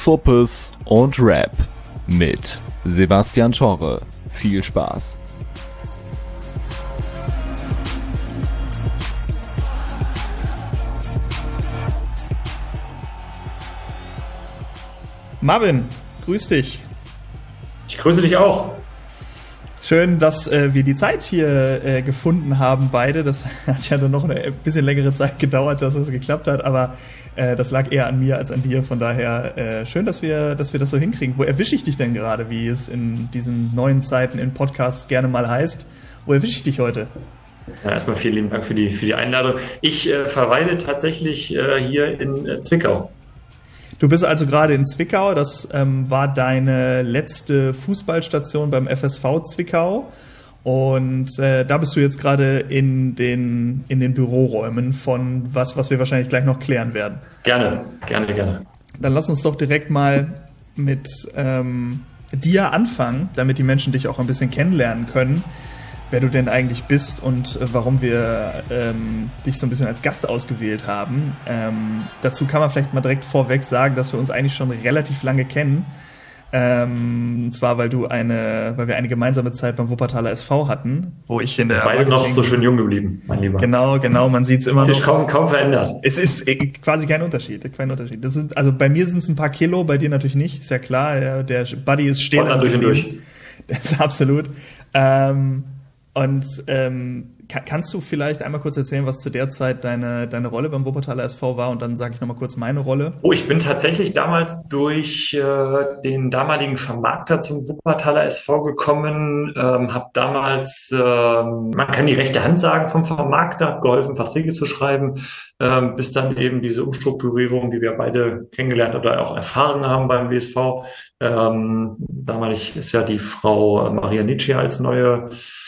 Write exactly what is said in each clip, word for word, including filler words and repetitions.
Fuppes und Rap mit Sebastian Schorre. Viel Spaß. Marvin, grüß dich. Ich grüße dich auch. Schön, dass äh, wir die Zeit hier äh, gefunden haben, beide. Das hat ja dann noch eine bisschen längere Zeit gedauert, dass es geklappt hat, aber äh, das lag eher an mir als an dir. Von daher äh, schön, dass wir, dass wir das so hinkriegen. Wo erwische ich dich denn gerade, wie es in diesen neuen Zeiten in Podcasts gerne mal heißt? Wo erwische ich dich heute? Ja, erstmal vielen lieben Dank für die, für die Einladung. Ich äh, verweile tatsächlich äh, hier in äh, Zwickau. Du bist also gerade in Zwickau, das ähm, war deine letzte Fußballstation beim F S V Zwickau und äh, da bist du jetzt gerade in den, in den Büroräumen von was, was wir wahrscheinlich gleich noch klären werden. Gerne, gerne, gerne. Dann lass uns doch direkt mal mit ähm, dir anfangen, damit die Menschen dich auch ein bisschen kennenlernen können, wer du denn eigentlich bist und äh, warum wir ähm, dich so ein bisschen als Gast ausgewählt haben. Ähm, dazu kann man vielleicht mal direkt vorweg sagen, dass wir uns eigentlich schon relativ lange kennen. Ähm, und zwar, weil du eine, weil wir eine gemeinsame Zeit beim Wuppertaler S V hatten, wo ich in der Beide noch so schön jung geblieben, mein Lieber. Genau, genau, man sieht es immer noch. Kaum, kaum verändert. Es ist quasi kein Unterschied, kein Unterschied. Das sind, also bei mir sind es ein paar Kilo, bei dir natürlich nicht, ist ja klar. Der Buddy ist stehen. Durch und durch. Das ist absolut. Ähm, Und ähm, kann, kannst du vielleicht einmal kurz erzählen, was zu der Zeit deine deine Rolle beim Wuppertaler S V war? Und dann sage ich nochmal kurz meine Rolle. Oh, ich bin tatsächlich damals durch äh, den damaligen Vermarkter zum Wuppertaler S V gekommen, ähm, habe damals, äh, man kann die rechte Hand sagen vom Vermarkter, geholfen, Verträge zu schreiben, ähm, bis dann eben diese Umstrukturierung, die wir beide kennengelernt oder auch erfahren haben beim W S V. Ähm, damalig ist ja die Frau Maria Nietzsche als neue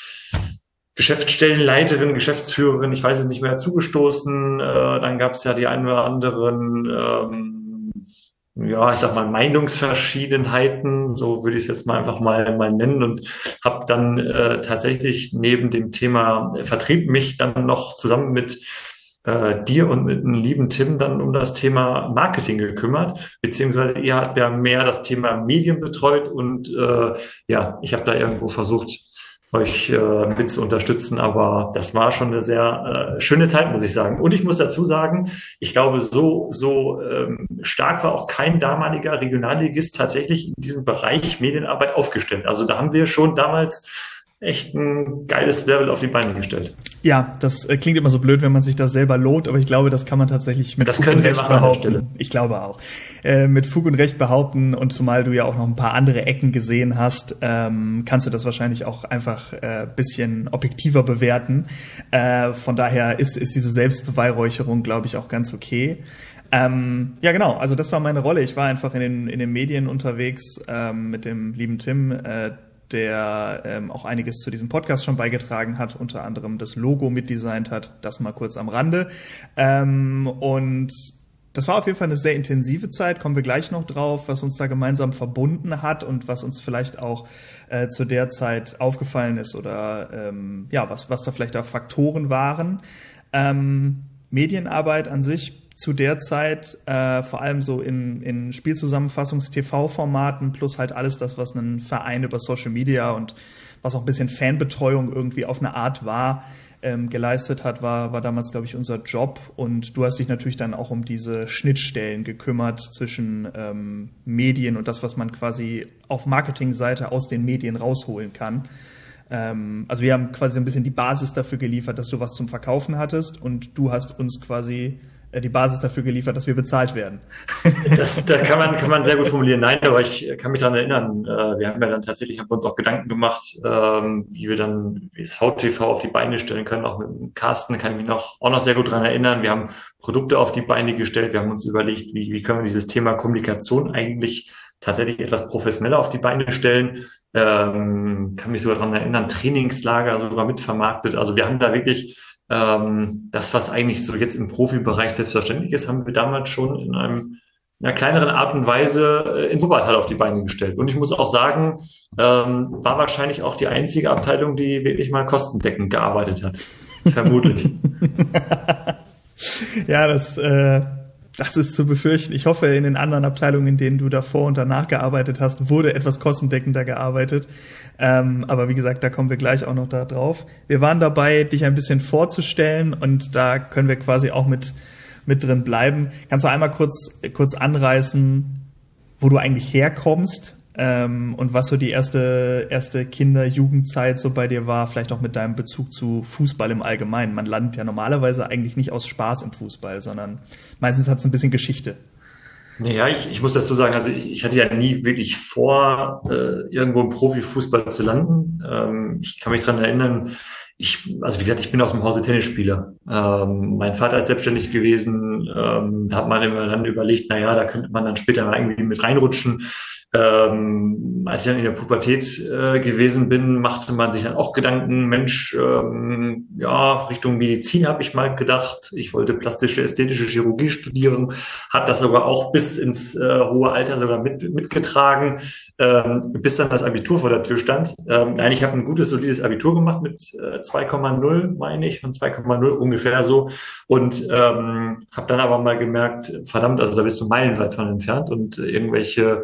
Geschäftsstellenleiterin, Geschäftsführerin, ich weiß es nicht mehr, zugestoßen. Äh, dann gab es ja die ein oder anderen, ähm, ja, ich sag mal, Meinungsverschiedenheiten, so würde ich es jetzt mal einfach mal, mal nennen, und habe dann äh, tatsächlich neben dem Thema Vertrieb mich dann noch zusammen mit äh, dir und mit dem lieben Tim dann um das Thema Marketing gekümmert, beziehungsweise ihr habt ja mehr das Thema Medien betreut und äh, ja, ich habe da irgendwo versucht, euch äh, mit zu unterstützen, aber das war schon eine sehr äh, schöne Zeit, muss ich sagen. Und ich muss dazu sagen, ich glaube, so so ähm, stark war auch kein damaliger Regionalligist tatsächlich in diesem Bereich Medienarbeit aufgestellt. Also da haben wir schon damals echt ein geiles Level auf die Beine gestellt. Ja, das äh, klingt immer so blöd, wenn man sich das selber lobt, aber ich glaube, das kann man tatsächlich mit das Fug und Recht machen behaupten. Ich glaube auch. Äh, mit Fug und Recht behaupten, und zumal du ja auch noch ein paar andere Ecken gesehen hast, ähm, kannst du das wahrscheinlich auch einfach äh, bisschen objektiver bewerten. Äh, von daher ist, ist diese Selbstbeweihräucherung, glaube ich, auch ganz okay. Ähm, ja, genau. Also das war meine Rolle. Ich war einfach in den, in den Medien unterwegs ähm, mit dem lieben Tim, äh, der ähm, auch einiges zu diesem Podcast schon beigetragen hat, unter anderem das Logo mitdesignt hat, das mal kurz am Rande. Ähm, und das war auf jeden Fall eine sehr intensive Zeit, kommen wir gleich noch drauf, was uns da gemeinsam verbunden hat und was uns vielleicht auch äh, zu der Zeit aufgefallen ist oder ähm, ja, was, was da vielleicht auch Faktoren waren. Ähm, Medienarbeit an sich zu der Zeit, äh, vor allem so in, in Spielzusammenfassungs-T V-Formaten plus halt alles das, was ein Verein über Social Media und was auch ein bisschen Fanbetreuung irgendwie auf eine Art war, ähm, geleistet hat, war, war damals, glaube ich, unser Job. Und du hast dich natürlich dann auch um diese Schnittstellen gekümmert zwischen ähm, Medien und das, was man quasi auf Marketingseite aus den Medien rausholen kann. Ähm, also wir haben quasi ein bisschen die Basis dafür geliefert, dass du was zum Verkaufen hattest, und du hast uns quasi die Basis dafür geliefert, dass wir bezahlt werden. Das, da kann man, kann man sehr gut formulieren. Nein, aber ich kann mich daran erinnern, wir haben ja dann tatsächlich, haben uns auch Gedanken gemacht, wie wir dann W S V T V auf die Beine stellen können. Auch mit dem Carsten kann ich mich noch, auch noch sehr gut daran erinnern. Wir haben Produkte auf die Beine gestellt. Wir haben uns überlegt, wie, wie können wir dieses Thema Kommunikation eigentlich tatsächlich etwas professioneller auf die Beine stellen. Ähm, kann mich sogar daran erinnern, Trainingslager sogar mitvermarktet. Also wir haben da wirklich Ähm, das, was eigentlich so jetzt im Profibereich selbstverständlich ist, haben wir damals schon in einem, einer kleineren Art und Weise in Wuppertal auf die Beine gestellt. Und ich muss auch sagen, ähm, war wahrscheinlich auch die einzige Abteilung, die wirklich mal kostendeckend gearbeitet hat. Vermutlich. Ja, das, äh, Das ist zu befürchten. Ich hoffe, in den anderen Abteilungen, in denen du davor und danach gearbeitet hast, wurde etwas kostendeckender gearbeitet. Ähm, aber wie gesagt, da kommen wir gleich auch noch da drauf. Wir waren dabei, dich ein bisschen vorzustellen, und da können wir quasi auch mit mit drin bleiben. Kannst du einmal kurz kurz anreißen, wo du eigentlich herkommst, ähm, und was so die erste erste Kinder-Jugendzeit so bei dir war, vielleicht auch mit deinem Bezug zu Fußball im Allgemeinen. Man landet ja normalerweise eigentlich nicht aus Spaß im Fußball, sondern meistens hat es ein bisschen Geschichte. Naja, ich, ich muss dazu sagen, also ich, ich hatte ja nie wirklich vor, äh, irgendwo im Profifußball zu landen. Ähm, ich kann mich dran erinnern, ich, also wie gesagt, ich bin aus dem Hause Tennisspieler. Ähm, mein Vater ist selbstständig gewesen. Ähm, da hat man immer dann überlegt, na ja, da könnte man dann später mal irgendwie mit reinrutschen. Ähm, als ich dann in der Pubertät äh, gewesen bin, machte man sich dann auch Gedanken, Mensch, ähm, ja, Richtung Medizin habe ich mal gedacht. Ich wollte plastische, ästhetische Chirurgie studieren, hat das sogar auch bis ins äh, hohe Alter sogar mit, mitgetragen, ähm, bis dann das Abitur vor der Tür stand. Ähm, nein, ich habe ein gutes, solides Abitur gemacht mit äh, zwei Komma null, meine ich, von zwei Komma null ungefähr so, und ähm, habe dann aber mal gemerkt, verdammt, also da bist du meilenweit von entfernt, und äh, irgendwelche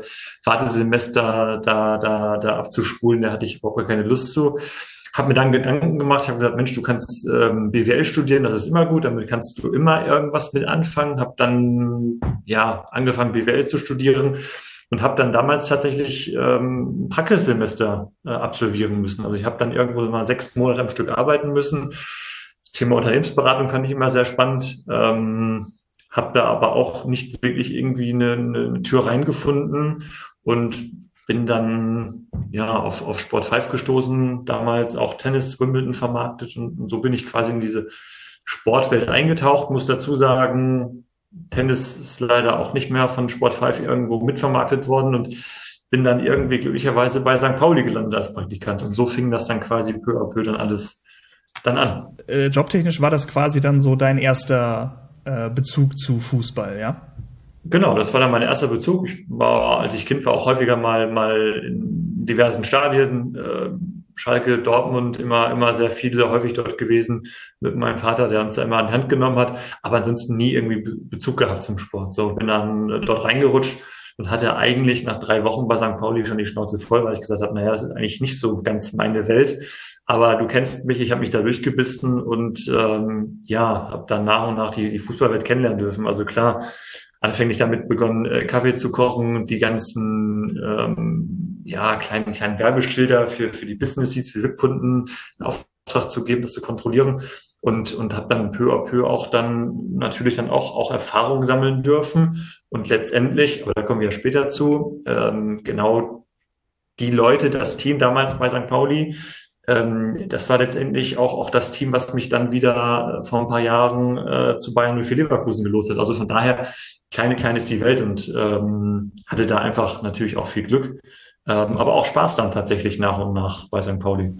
Semester da da da abzuspulen, da hatte ich überhaupt keine Lust zu. Habe mir dann Gedanken gemacht, habe gesagt, Mensch, du kannst ähm, B W L studieren, das ist immer gut, damit kannst du immer irgendwas mit anfangen. Habe dann ja angefangen, B W L zu studieren und habe dann damals tatsächlich ähm, ein Praxissemester äh, absolvieren müssen. Also ich habe dann irgendwo mal sechs Monate am Stück arbeiten müssen. Das Thema Unternehmensberatung fand ich immer sehr spannend. Ähm, habe da aber auch nicht wirklich irgendwie eine, eine Tür reingefunden und bin dann ja auf, auf Sport fünf gestoßen, damals auch Tennis, Wimbledon vermarktet, und, und so bin ich quasi in diese Sportwelt eingetaucht. Muss dazu sagen, Tennis ist leider auch nicht mehr von Sport fünf irgendwo mitvermarktet worden, und bin dann irgendwie glücklicherweise bei Sankt Pauli gelandet als Praktikant, und so fing das dann quasi peu à peu dann alles dann an. Äh, jobtechnisch war das quasi dann so dein erster äh, Bezug zu Fußball, ja? Genau, das war dann mein erster Bezug. Ich war, als ich Kind war, auch häufiger mal mal in diversen Stadien, äh, Schalke, Dortmund, immer immer sehr viel, sehr häufig dort gewesen mit meinem Vater, der uns da immer an die Hand genommen hat, aber ansonsten nie irgendwie Bezug gehabt zum Sport. So, bin dann dort reingerutscht und hatte eigentlich nach drei Wochen bei Sankt Pauli schon die Schnauze voll, weil ich gesagt habe, naja, das ist eigentlich nicht so ganz meine Welt. Aber du kennst mich, ich habe mich da durchgebissen und ähm, ja, habe dann nach und nach die, die Fußballwelt kennenlernen dürfen. Also klar, anfänglich damit begonnen, äh, Kaffee zu kochen, die ganzen ähm, ja kleinen kleinen Werbeschilder für für die Business Seats, für V I P-Kunden einen Auftrag zu geben, das zu kontrollieren, und und habe dann peu à peu auch dann natürlich dann auch auch Erfahrung sammeln dürfen, und letztendlich, aber da kommen wir ja später zu, ähm, genau die Leute, das Team damals bei Sankt Pauli, Ähm, das war letztendlich auch, auch das Team, was mich dann wieder äh, vor ein paar Jahren äh, zu Bayern null vier Leverkusen gelost hat. Also von daher, kleine, klein ist die Welt, und ähm, hatte da einfach natürlich auch viel Glück, ähm, aber auch Spaß dann tatsächlich nach und nach bei Sankt Pauli.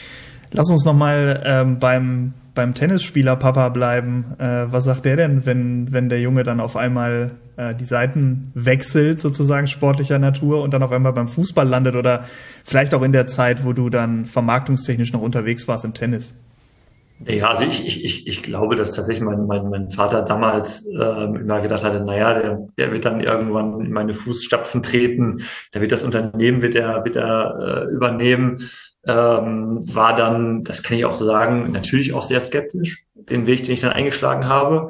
Lass uns nochmal ähm, beim beim Tennisspieler Papa bleiben. Äh, was sagt der denn, wenn wenn der Junge dann auf einmal äh, die Seiten wechselt, sozusagen sportlicher Natur, und dann auf einmal beim Fußball landet, oder vielleicht auch in der Zeit, wo du dann vermarktungstechnisch noch unterwegs warst im Tennis? Ja, also ich, ich, ich, ich glaube, dass tatsächlich mein, mein, mein Vater damals ähm, immer gedacht hatte, naja, der, der wird dann irgendwann in meine Fußstapfen treten, der wird das Unternehmen, wird er, wird er äh, übernehmen. Ähm, war dann, das kann ich auch so sagen, natürlich auch sehr skeptisch, den Weg, den ich dann eingeschlagen habe.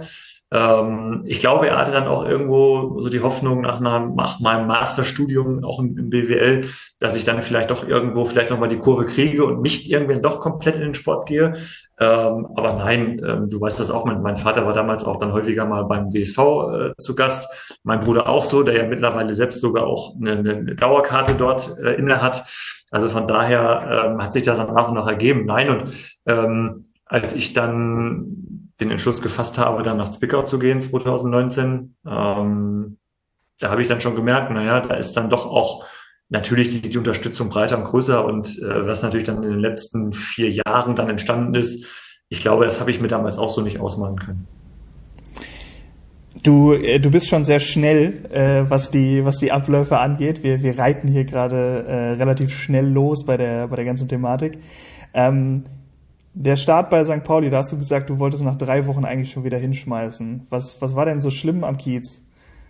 Ähm, ich glaube, er hatte dann auch irgendwo so die Hoffnung nach, einer, nach meinem Masterstudium, auch im, im B W L, dass ich dann vielleicht doch irgendwo vielleicht nochmal die Kurve kriege und nicht irgendwann doch komplett in den Sport gehe. Ähm, aber nein, ähm, du weißt das auch, mein, mein Vater war damals auch dann häufiger mal beim W S V äh, zu Gast. Mein Bruder auch so, der ja mittlerweile selbst sogar auch eine, eine Dauerkarte dort äh, inne hat. Also von daher ähm, hat sich das dann nach und nach ergeben. Nein, und ähm, als ich dann den Entschluss gefasst habe, dann nach Zwickau zu gehen, zwanzig neunzehn, ähm, da habe ich dann schon gemerkt, naja, da ist dann doch auch natürlich die, die Unterstützung breiter und größer, und äh, was natürlich dann in den letzten vier Jahren dann entstanden ist, ich glaube, das habe ich mir damals auch so nicht ausmalen können. Du, äh, du bist schon sehr schnell, äh, was die, was die Abläufe angeht. Wir, wir reiten hier gerade äh, relativ schnell los bei der, bei der ganzen Thematik. Ähm, Der Start bei Sankt Pauli, da hast du gesagt, du wolltest nach drei Wochen eigentlich schon wieder hinschmeißen. Was, was war denn so schlimm am Kiez?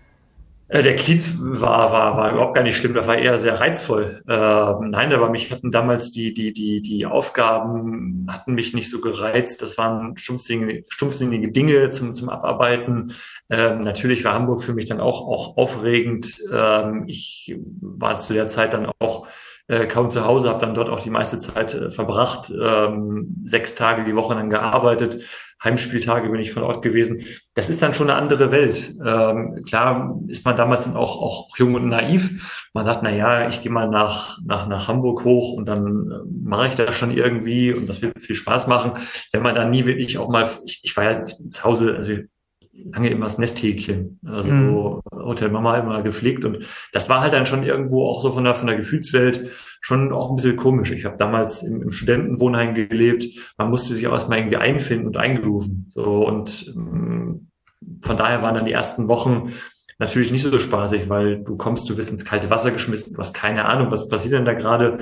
Äh, Der Kiez war, war, war überhaupt gar nicht schlimm, das war eher sehr reizvoll. Ähm, nein, aber mich hatten damals die, die, die, die Aufgaben hatten mich nicht so gereizt. Das waren stumpfsinnige, stumpfsinnige Dinge zum, zum Abarbeiten. Ähm, natürlich war Hamburg für mich dann auch, auch aufregend. Ähm, ich war zu der Zeit dann auch äh, kaum zu Hause, habe dann dort auch die meiste Zeit äh, verbracht, ähm, sechs Tage die Woche dann gearbeitet. Heimspieltage bin ich von Ort gewesen. Das ist dann schon eine andere Welt. Ähm, klar ist man damals dann auch, auch jung und naiv. Man dachte, na ja, ich gehe mal nach, nach, nach Hamburg hoch und dann äh, mache ich das schon irgendwie und das wird viel Spaß machen. Wenn man dann nie wirklich auch mal, ich, ich war ja zu Hause, also lange immer das Nesthäkchen, also Mhm. Hotel Mama immer gepflegt und das war halt dann schon irgendwo auch so von der, von der Gefühlswelt schon auch ein bisschen komisch. Ich habe damals im, im Studentenwohnheim gelebt, man musste sich auch erstmal irgendwie einfinden und eingrooven. So, und ähm, von daher waren dann die ersten Wochen natürlich nicht so spaßig, weil du kommst, du wirst ins kalte Wasser geschmissen, du hast keine Ahnung, was passiert denn da gerade.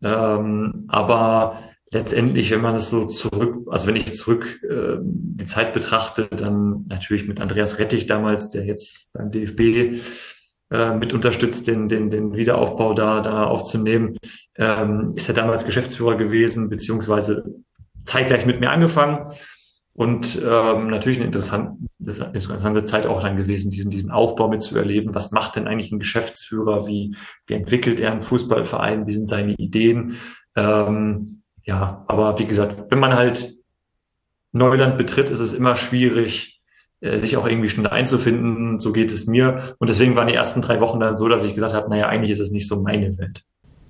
Ähm, aber letztendlich, wenn man es so zurück, also wenn ich zurück äh, die Zeit betrachte, dann natürlich mit Andreas Rettich damals, der jetzt beim D F B äh, mit unterstützt, den, den, den Wiederaufbau da, da aufzunehmen, ähm, ist er damals Geschäftsführer gewesen, beziehungsweise zeitgleich mit mir angefangen. Und ähm, natürlich eine interessante, interessante Zeit auch dann gewesen, diesen, diesen Aufbau mitzuerleben. Was macht denn eigentlich ein Geschäftsführer? Wie, wie entwickelt er einen Fußballverein? Wie sind seine Ideen? Ähm, ja, aber wie gesagt, wenn man halt Neuland betritt, ist es immer schwierig, äh, sich auch irgendwie schnell einzufinden. So geht es mir. Und deswegen waren die ersten drei Wochen dann so, dass ich gesagt habe, naja, eigentlich ist es nicht so meine Welt.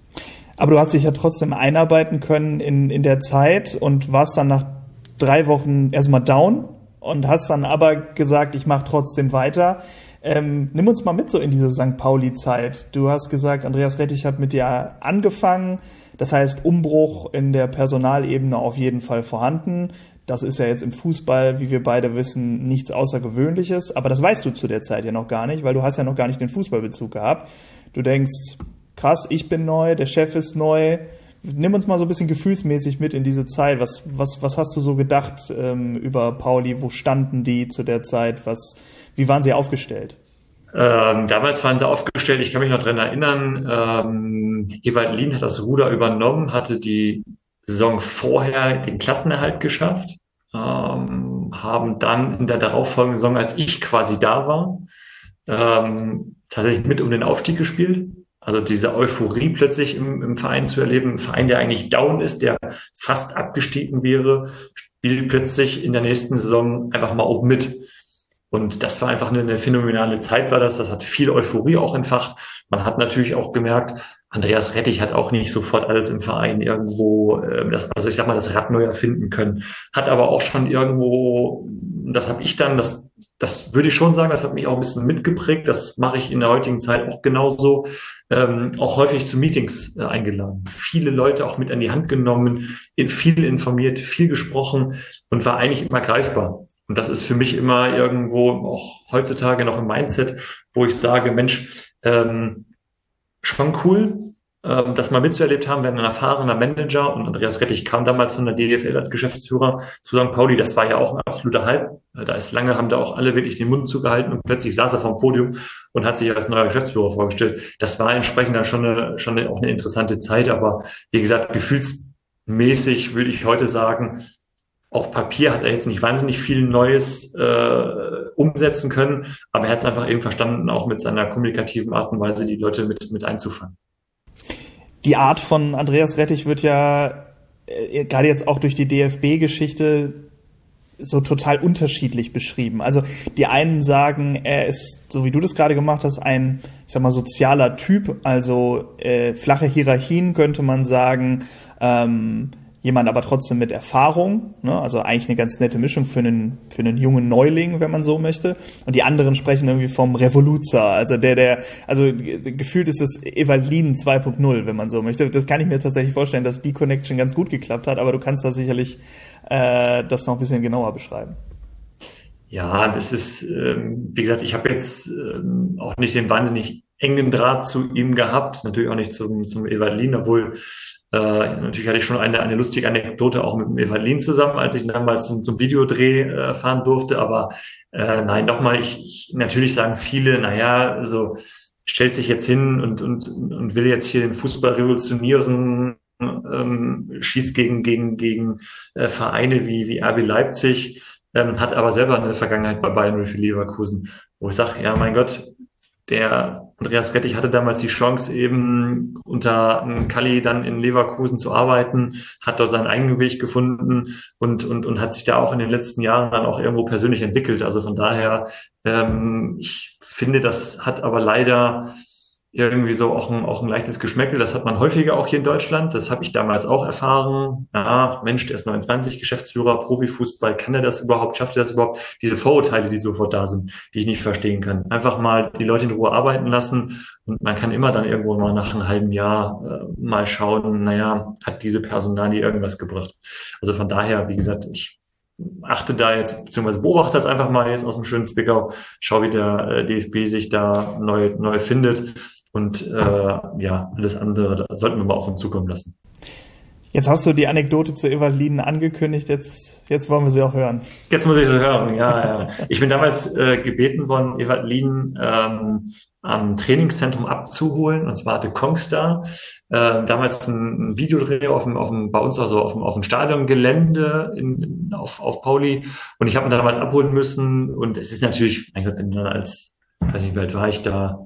Aber du hast dich ja trotzdem einarbeiten können in, in der Zeit und warst dann nach drei Wochen erstmal down und hast dann aber gesagt, ich mache trotzdem weiter. Ähm, nimm uns mal mit so in diese Sankt Pauli-Zeit. Du hast gesagt, Andreas Rettich hat mit dir angefangen. Das heißt, Umbruch in der Personalebene auf jeden Fall vorhanden. Das ist ja jetzt im Fußball, wie wir beide wissen, nichts Außergewöhnliches. Aber das weißt du zu der Zeit ja noch gar nicht, weil du hast ja noch gar nicht den Fußballbezug gehabt. Du denkst, krass, ich bin neu, der Chef ist neu. Nimm uns mal so ein bisschen gefühlsmäßig mit in diese Zeit. Was, was, was hast du so gedacht ähm, über Pauli? Wo standen die zu der Zeit? Was, wie waren sie aufgestellt? Ähm, damals waren sie aufgestellt, ich kann mich noch dran erinnern, ähm, Ewald Lien hat das Ruder übernommen, hatte die Saison vorher den Klassenerhalt geschafft, ähm, haben dann in der darauffolgenden Saison, als ich quasi da war, ähm, tatsächlich mit um den Aufstieg gespielt. Also diese Euphorie plötzlich im, im Verein zu erleben, ein Verein, der eigentlich down ist, der fast abgestiegen wäre, spielt plötzlich in der nächsten Saison einfach mal oben mit. Und das war einfach eine, eine phänomenale Zeit, war das. Das hat viel Euphorie auch entfacht. Man hat natürlich auch gemerkt, Andreas Rettich hat auch nicht sofort alles im Verein irgendwo, äh, das, also ich sag mal, das Rad neu erfinden können. Hat aber auch schon irgendwo, das habe ich dann, das, das würde ich schon sagen, das hat mich auch ein bisschen mitgeprägt. Das mache ich in der heutigen Zeit auch genauso. Ähm, auch häufig zu Meetings äh, eingeladen. Viele Leute auch mit an die Hand genommen, in, viel informiert, viel gesprochen und war eigentlich immer greifbar. Und das ist für mich immer irgendwo auch heutzutage noch im Mindset, wo ich sage, Mensch, ähm, schon cool, ähm, das mal mitzuerlebt haben, wenn ein erfahrener Manager, und Andreas Rettich kam damals von der D F L als Geschäftsführer zu Sankt Pauli, das war ja auch ein absoluter Hype. Da ist lange, haben da auch alle wirklich den Mund zugehalten und plötzlich saß er vom Podium und hat sich als neuer Geschäftsführer vorgestellt. Das war entsprechend dann schon eine, schon eine, auch eine interessante Zeit, aber wie gesagt, gefühlsmäßig würde ich heute sagen, auf Papier hat er jetzt nicht wahnsinnig viel Neues äh, umsetzen können, aber er hat es einfach eben verstanden, auch mit seiner kommunikativen Art und Weise die Leute mit, mit einzufangen. Die Art von Andreas Rettich wird ja äh, gerade jetzt auch durch die D F B-Geschichte so total unterschiedlich beschrieben. Also die einen sagen, er ist, so wie du das gerade gemacht hast, ein, ich sag mal, sozialer Typ, also äh, flache Hierarchien könnte man sagen, ähm, jemand aber trotzdem mit Erfahrung, ne? Also eigentlich eine ganz nette Mischung für einen für einen jungen Neuling, wenn man so möchte. Und die anderen sprechen irgendwie vom Revoluzer, also der der also gefühlt ist es Ewald Lien zwei Punkt null, wenn man so möchte. Das kann ich mir tatsächlich vorstellen, dass die Connection ganz gut geklappt hat, aber du kannst da sicherlich äh, das noch ein bisschen genauer beschreiben. Ja, das ist, ähm, wie gesagt, ich habe jetzt ähm, auch nicht den wahnsinnig engen Draht zu ihm gehabt, natürlich auch nicht zum, zum Ewald Lien, obwohl äh, natürlich hatte ich schon eine, eine lustige Anekdote auch mit dem Ewald Lien zusammen, als ich ihn damals zum, zum Videodreh äh, fahren durfte, aber äh, nein, nochmal, ich, ich, natürlich sagen viele, naja, so stellt sich jetzt hin und, und, und will jetzt hier den Fußball revolutionieren, ähm, schießt gegen, gegen, gegen äh, Vereine wie, wie R B Leipzig, ähm, hat aber selber eine Vergangenheit bei Bayern oder für Leverkusen, wo ich sage, ja, mein Gott, der Andreas Rettich hatte damals die Chance, eben unter Kalli dann in Leverkusen zu arbeiten, hat dort seinen eigenen Weg gefunden und, und, und hat sich da auch in den letzten Jahren dann auch irgendwo persönlich entwickelt. Also von daher, ähm, ich finde, das hat aber leider irgendwie so auch ein, auch ein leichtes Geschmäckel. Das hat man häufiger auch hier in Deutschland. Das habe ich damals auch erfahren. Ja, Mensch, der ist neunundzwanzig, Geschäftsführer, Profifußball. Kann er das überhaupt? Schafft er das überhaupt? Diese Vorurteile, die sofort da sind, die ich nicht verstehen kann. Einfach mal die Leute in Ruhe arbeiten lassen. Und man kann immer dann irgendwo mal nach einem halben Jahr äh, mal schauen, naja, hat diese Personalie irgendwas gebracht? Also von daher, wie gesagt, ich achte da jetzt, beziehungsweise beobachte das einfach mal jetzt aus dem schönen Zwickau, schau, wie der äh, D F B sich da neu, neu findet. Und äh, ja, alles andere, da sollten wir mal auf uns zukommen lassen. Jetzt hast du die Anekdote zu Ewald Lien angekündigt, jetzt, jetzt wollen wir sie auch hören. Jetzt muss ich sie hören, ja, ja. Ich bin damals äh, gebeten worden, Ewald Lien ähm, am Trainingszentrum abzuholen, und zwar hatte Kongstar äh, damals ein, ein Videodreh auf dem, auf dem, bei uns also auf dem, auf dem Stadiongelände in, in, auf, auf Pauli, und ich habe ihn damals abholen müssen, und es ist natürlich, mein Gott, wenn du dann als, weiß nicht, wie alt war ich da,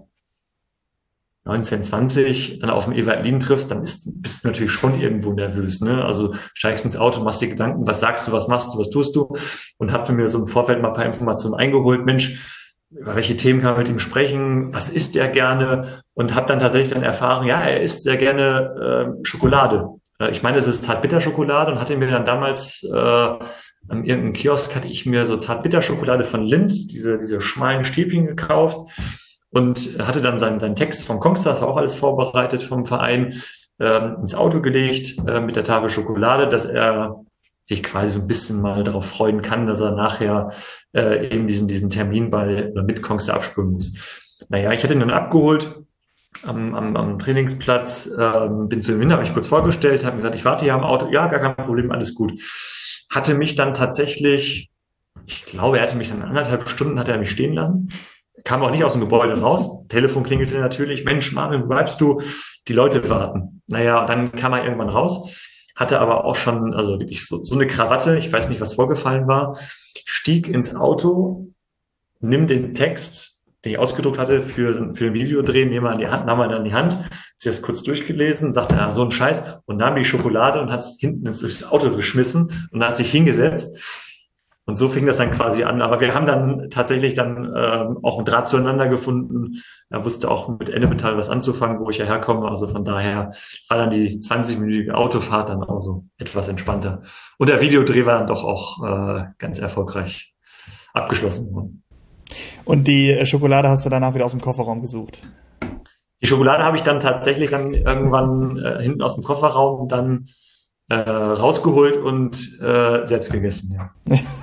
neunzehn, zwanzig, dann auf dem Ewald Lien triffst, dann ist, bist du natürlich schon irgendwo nervös, ne? Also steigst ins Auto, machst dir Gedanken, was sagst du, was machst du, was tust du? Und hab mir so im Vorfeld mal ein paar Informationen eingeholt. Mensch, über welche Themen kann man mit ihm sprechen? Was isst er gerne? Und habe dann tatsächlich dann erfahren, ja, er isst sehr gerne äh, Schokolade. Äh, ich meine, es ist Zartbitterschokolade, und hatte mir dann damals äh, an irgendeinem Kiosk hatte ich mir so Zartbitterschokolade von Lindt, diese, diese schmalen Stäbchen gekauft. Und hatte dann seinen, seinen Text vom Kongstar, das war auch alles vorbereitet vom Verein, ähm, ins Auto gelegt äh, mit der Tafel Schokolade, dass er sich quasi so ein bisschen mal darauf freuen kann, dass er nachher äh, eben diesen, diesen Termin bei oder mit Kongstar abspülen muss. Naja, ich hatte ihn dann abgeholt am, am, am Trainingsplatz, ähm, bin zu ihm hin, habe mich kurz vorgestellt, habe gesagt, ich warte hier am Auto, ja, gar kein Problem, alles gut. Hatte mich dann tatsächlich, ich glaube, er hatte mich dann anderthalb Stunden, hat er mich stehen lassen. Kam auch nicht aus dem Gebäude raus. Telefon klingelte natürlich. Mensch, Marvin, wo bleibst du? Die Leute warten. Naja, dann kam er irgendwann raus, hatte aber auch schon, also wirklich so, so eine Krawatte. Ich weiß nicht, was vorgefallen war. Stieg ins Auto, nimm den Text, den ich ausgedruckt hatte für, für den Videodreh, nahm er in die Hand, nahm er dann in die Hand, hat sich das kurz durchgelesen, sagte, ja, so ein Scheiß, und nahm die Schokolade und hat es hinten ins durchs Auto geschmissen und hat sich hingesetzt. Und so fing das dann quasi an. Aber wir haben dann tatsächlich dann ähm, auch einen Draht zueinander gefunden. Er wusste auch mit Ennepetal was anzufangen, wo ich ja herkomme. Also von daher war dann die zwanzig-minütige Autofahrt dann auch so etwas entspannter. Und der Videodreh war dann doch auch äh, ganz erfolgreich abgeschlossen worden. Und die Schokolade hast du danach wieder aus dem Kofferraum gesucht? Die Schokolade habe ich dann tatsächlich dann irgendwann äh, hinten aus dem Kofferraum dann äh, rausgeholt und äh, selbst gegessen, ja.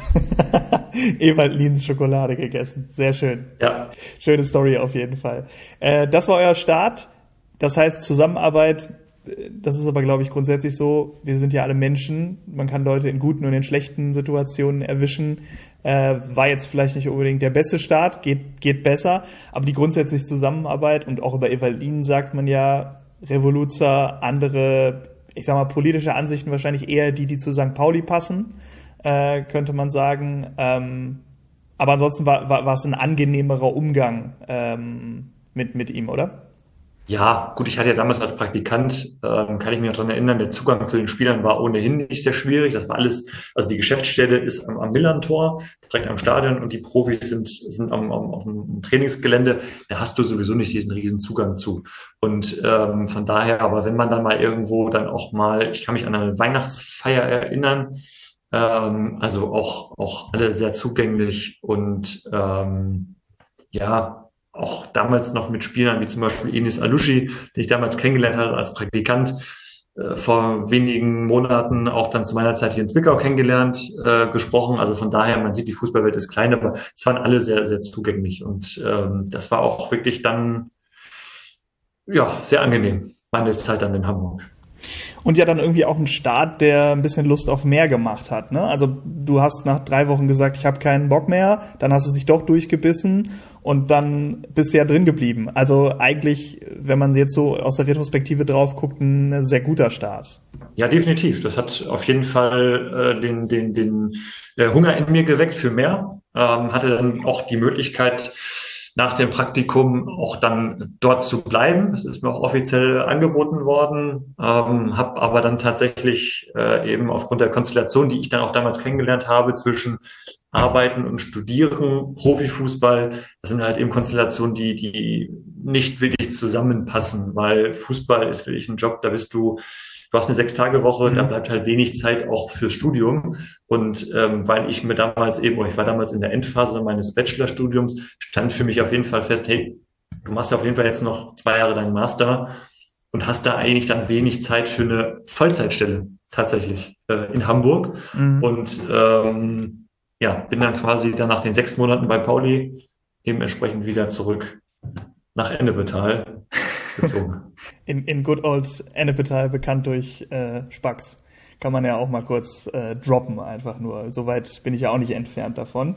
Ewald Liens Schokolade gegessen. Sehr schön. Ja. Schöne Story auf jeden Fall. Äh, das war euer Start. Das heißt Zusammenarbeit. Das ist aber, glaube ich, grundsätzlich so. Wir sind ja alle Menschen. Man kann Leute in guten und in schlechten Situationen erwischen. Äh, war jetzt vielleicht nicht unbedingt der beste Start. Geht, geht besser. Aber die grundsätzliche Zusammenarbeit, und auch über Ewald Lien sagt man ja, Revoluzer, andere, ich sag mal, politische Ansichten wahrscheinlich eher die, die zu Sankt Pauli passen. Äh, könnte man sagen. Ähm, aber ansonsten war, war, war es ein angenehmerer Umgang ähm, mit, mit ihm, oder? Ja, gut, ich hatte ja damals als Praktikant, ähm, kann ich mich noch dran erinnern, der Zugang zu den Spielern war ohnehin nicht sehr schwierig. Das war alles, also die Geschäftsstelle ist am, am Millantor, direkt am Stadion, und die Profis sind, sind am, am, auf dem Trainingsgelände. Da hast du sowieso nicht diesen riesen Zugang zu. Und ähm, von daher, aber wenn man dann mal irgendwo dann auch mal, ich kann mich an eine Weihnachtsfeier erinnern, Ähm, also auch, auch alle sehr zugänglich und ähm, ja, auch damals noch mit Spielern wie zum Beispiel Enis Alushi, den ich damals kennengelernt hatte als Praktikant, äh, vor wenigen Monaten auch dann zu meiner Zeit hier in Zwickau kennengelernt, äh, gesprochen. Also von daher, man sieht, die Fußballwelt ist klein, aber es waren alle sehr, sehr zugänglich. Und ähm, das war auch wirklich dann ja, sehr angenehm, meine Zeit dann in Hamburg. Und ja dann irgendwie auch ein Start, der ein bisschen Lust auf mehr gemacht hat, ne? Also du hast nach drei Wochen gesagt, ich habe keinen Bock mehr, dann hast du es dich doch durchgebissen und dann bist du ja drin geblieben. Also eigentlich, wenn man jetzt so aus der Retrospektive drauf guckt, ein sehr guter Start. Ja, definitiv. Das hat auf jeden Fall äh, den, den, den äh, Hunger in mir geweckt für mehr. Ähm, hatte dann auch die Möglichkeit, nach dem Praktikum auch dann dort zu bleiben. Das ist mir auch offiziell angeboten worden, ähm, habe aber dann tatsächlich äh, eben aufgrund der Konstellation, die ich dann auch damals kennengelernt habe, zwischen Arbeiten und Studieren, Profifußball, das sind halt eben Konstellationen, die, die nicht wirklich zusammenpassen, weil Fußball ist wirklich ein Job, da bist du Du hast eine Sechs-Tage-Woche, mhm. da bleibt halt wenig Zeit auch fürs Studium. Und ähm, weil ich mir damals eben, ich war damals in der Endphase meines Bachelorstudiums, stand für mich auf jeden Fall fest, hey, du machst auf jeden Fall jetzt noch zwei Jahre deinen Master und hast da eigentlich dann wenig Zeit für eine Vollzeitstelle tatsächlich äh, in Hamburg. Mhm. Und ähm, ja, bin dann quasi dann nach den sechs Monaten bei Pauli eben entsprechend wieder zurück nach Ennepetal gezogen. In, in good old Ennepetal, bekannt durch äh, Spax. Kann man ja auch mal kurz äh, droppen, einfach nur. Soweit bin ich ja auch nicht entfernt davon.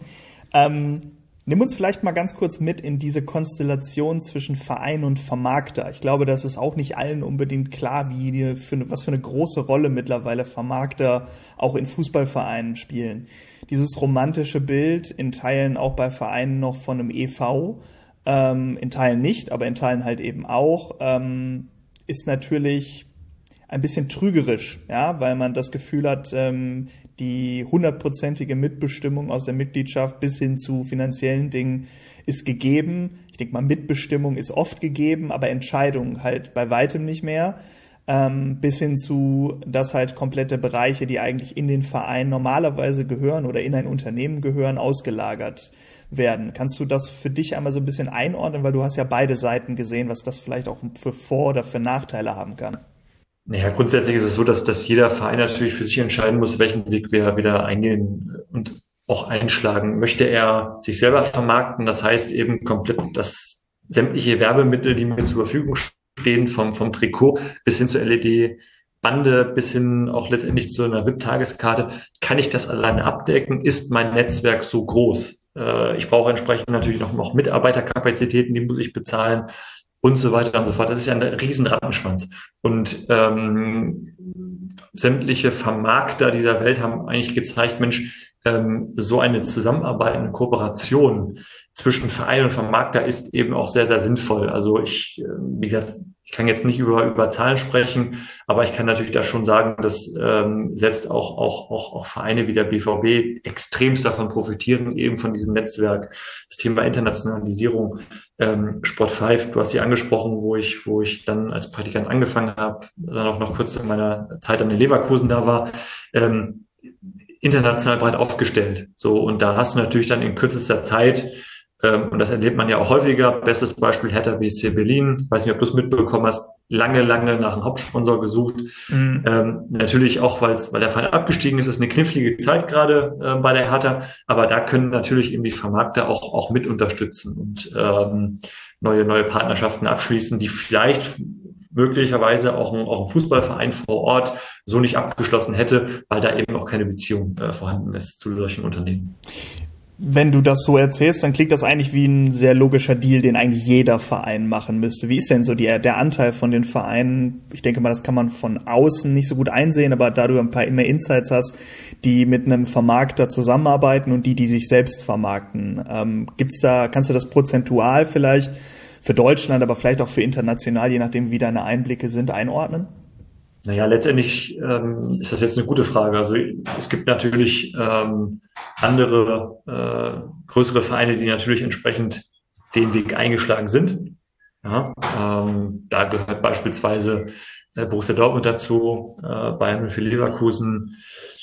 Ähm, nimm uns vielleicht mal ganz kurz mit in diese Konstellation zwischen Verein und Vermarkter. Ich glaube, das ist auch nicht allen unbedingt klar, wie die für, was für eine große Rolle mittlerweile Vermarkter auch in Fußballvereinen spielen. Dieses romantische Bild, in Teilen auch bei Vereinen noch von einem E V, Ähm, in Teilen nicht, aber in Teilen halt eben auch, ähm, ist natürlich ein bisschen trügerisch, ja, weil man das Gefühl hat, ähm, die hundertprozentige Mitbestimmung aus der Mitgliedschaft bis hin zu finanziellen Dingen ist gegeben. Ich denke mal, Mitbestimmung ist oft gegeben, aber Entscheidung halt bei weitem nicht mehr. Ähm, bis hin zu, dass halt komplette Bereiche, die eigentlich in den Verein normalerweise gehören oder in ein Unternehmen gehören, ausgelagert werden. Kannst du das für dich einmal so ein bisschen einordnen, weil du hast ja beide Seiten gesehen, was das vielleicht auch für Vor- oder für Nachteile haben kann? Naja, grundsätzlich ist es so, dass, dass jeder Verein natürlich für sich entscheiden muss, welchen Weg wir wieder eingehen und auch einschlagen. Möchte er sich selber vermarkten, das heißt eben komplett, dass sämtliche Werbemittel, die mir zur Verfügung stehen, vom, vom Trikot bis hin zur L E D-Bande, bis hin auch letztendlich zu einer V I P-Tageskarte, kann ich das alleine abdecken? Ist mein Netzwerk so groß? Ich brauche entsprechend natürlich noch, noch Mitarbeiterkapazitäten, die muss ich bezahlen und so weiter und so fort. Das ist ja ein riesen Rattenschwanz. Und ähm, sämtliche Vermarkter dieser Welt haben eigentlich gezeigt, Mensch, ähm, so eine Zusammenarbeit, eine Kooperation zwischen Verein und Vermarkter ist eben auch sehr, sehr sinnvoll. Also ich, wie gesagt, ich kann jetzt nicht über, über Zahlen sprechen, aber ich kann natürlich da schon sagen, dass ähm, selbst auch, auch, auch, auch Vereine wie der B V B extremst davon profitieren, eben von diesem Netzwerk. Das Thema Internationalisierung, ähm, Sport fünf, du hast sie angesprochen, wo ich, wo ich dann als Praktikant angefangen habe, dann auch noch kurz in meiner Zeit an den Leverkusen da war, ähm, international breit aufgestellt. So, und da hast du natürlich dann in kürzester Zeit, ähm, und das erlebt man ja auch häufiger, bestes Beispiel Hertha B S C Berlin, ich weiß nicht, ob du es mitbekommen hast, lange, lange nach einem Hauptsponsor gesucht. Mhm. Ähm, natürlich auch, weil's, weil der Verein abgestiegen ist, ist eine knifflige Zeit gerade äh, bei der Hertha, aber da können natürlich eben die Vermarkter auch, auch mit unterstützen und ähm, neue, neue Partnerschaften abschließen, die vielleicht möglicherweise auch ein, auch ein Fußballverein vor Ort so nicht abgeschlossen hätte, weil da eben auch keine Beziehung äh, vorhanden ist zu solchen Unternehmen. Wenn du das so erzählst, dann klingt das eigentlich wie ein sehr logischer Deal, den eigentlich jeder Verein machen müsste. Wie ist denn so die, der Anteil von den Vereinen? Ich denke mal, das kann man von außen nicht so gut einsehen, aber da du ein paar immer Insights hast, die mit einem Vermarkter zusammenarbeiten und die, die sich selbst vermarkten, ähm, gibt's da, kannst du das prozentual vielleicht für Deutschland, aber vielleicht auch für international, je nachdem, wie deine Einblicke sind, einordnen? Naja, letztendlich ähm, ist das jetzt eine gute Frage. Also es gibt natürlich ähm, andere, äh, größere Vereine, die natürlich entsprechend den Weg eingeschlagen sind. Ja, ähm, da gehört beispielsweise äh, Borussia Dortmund dazu, äh, Bayern für Leverkusen,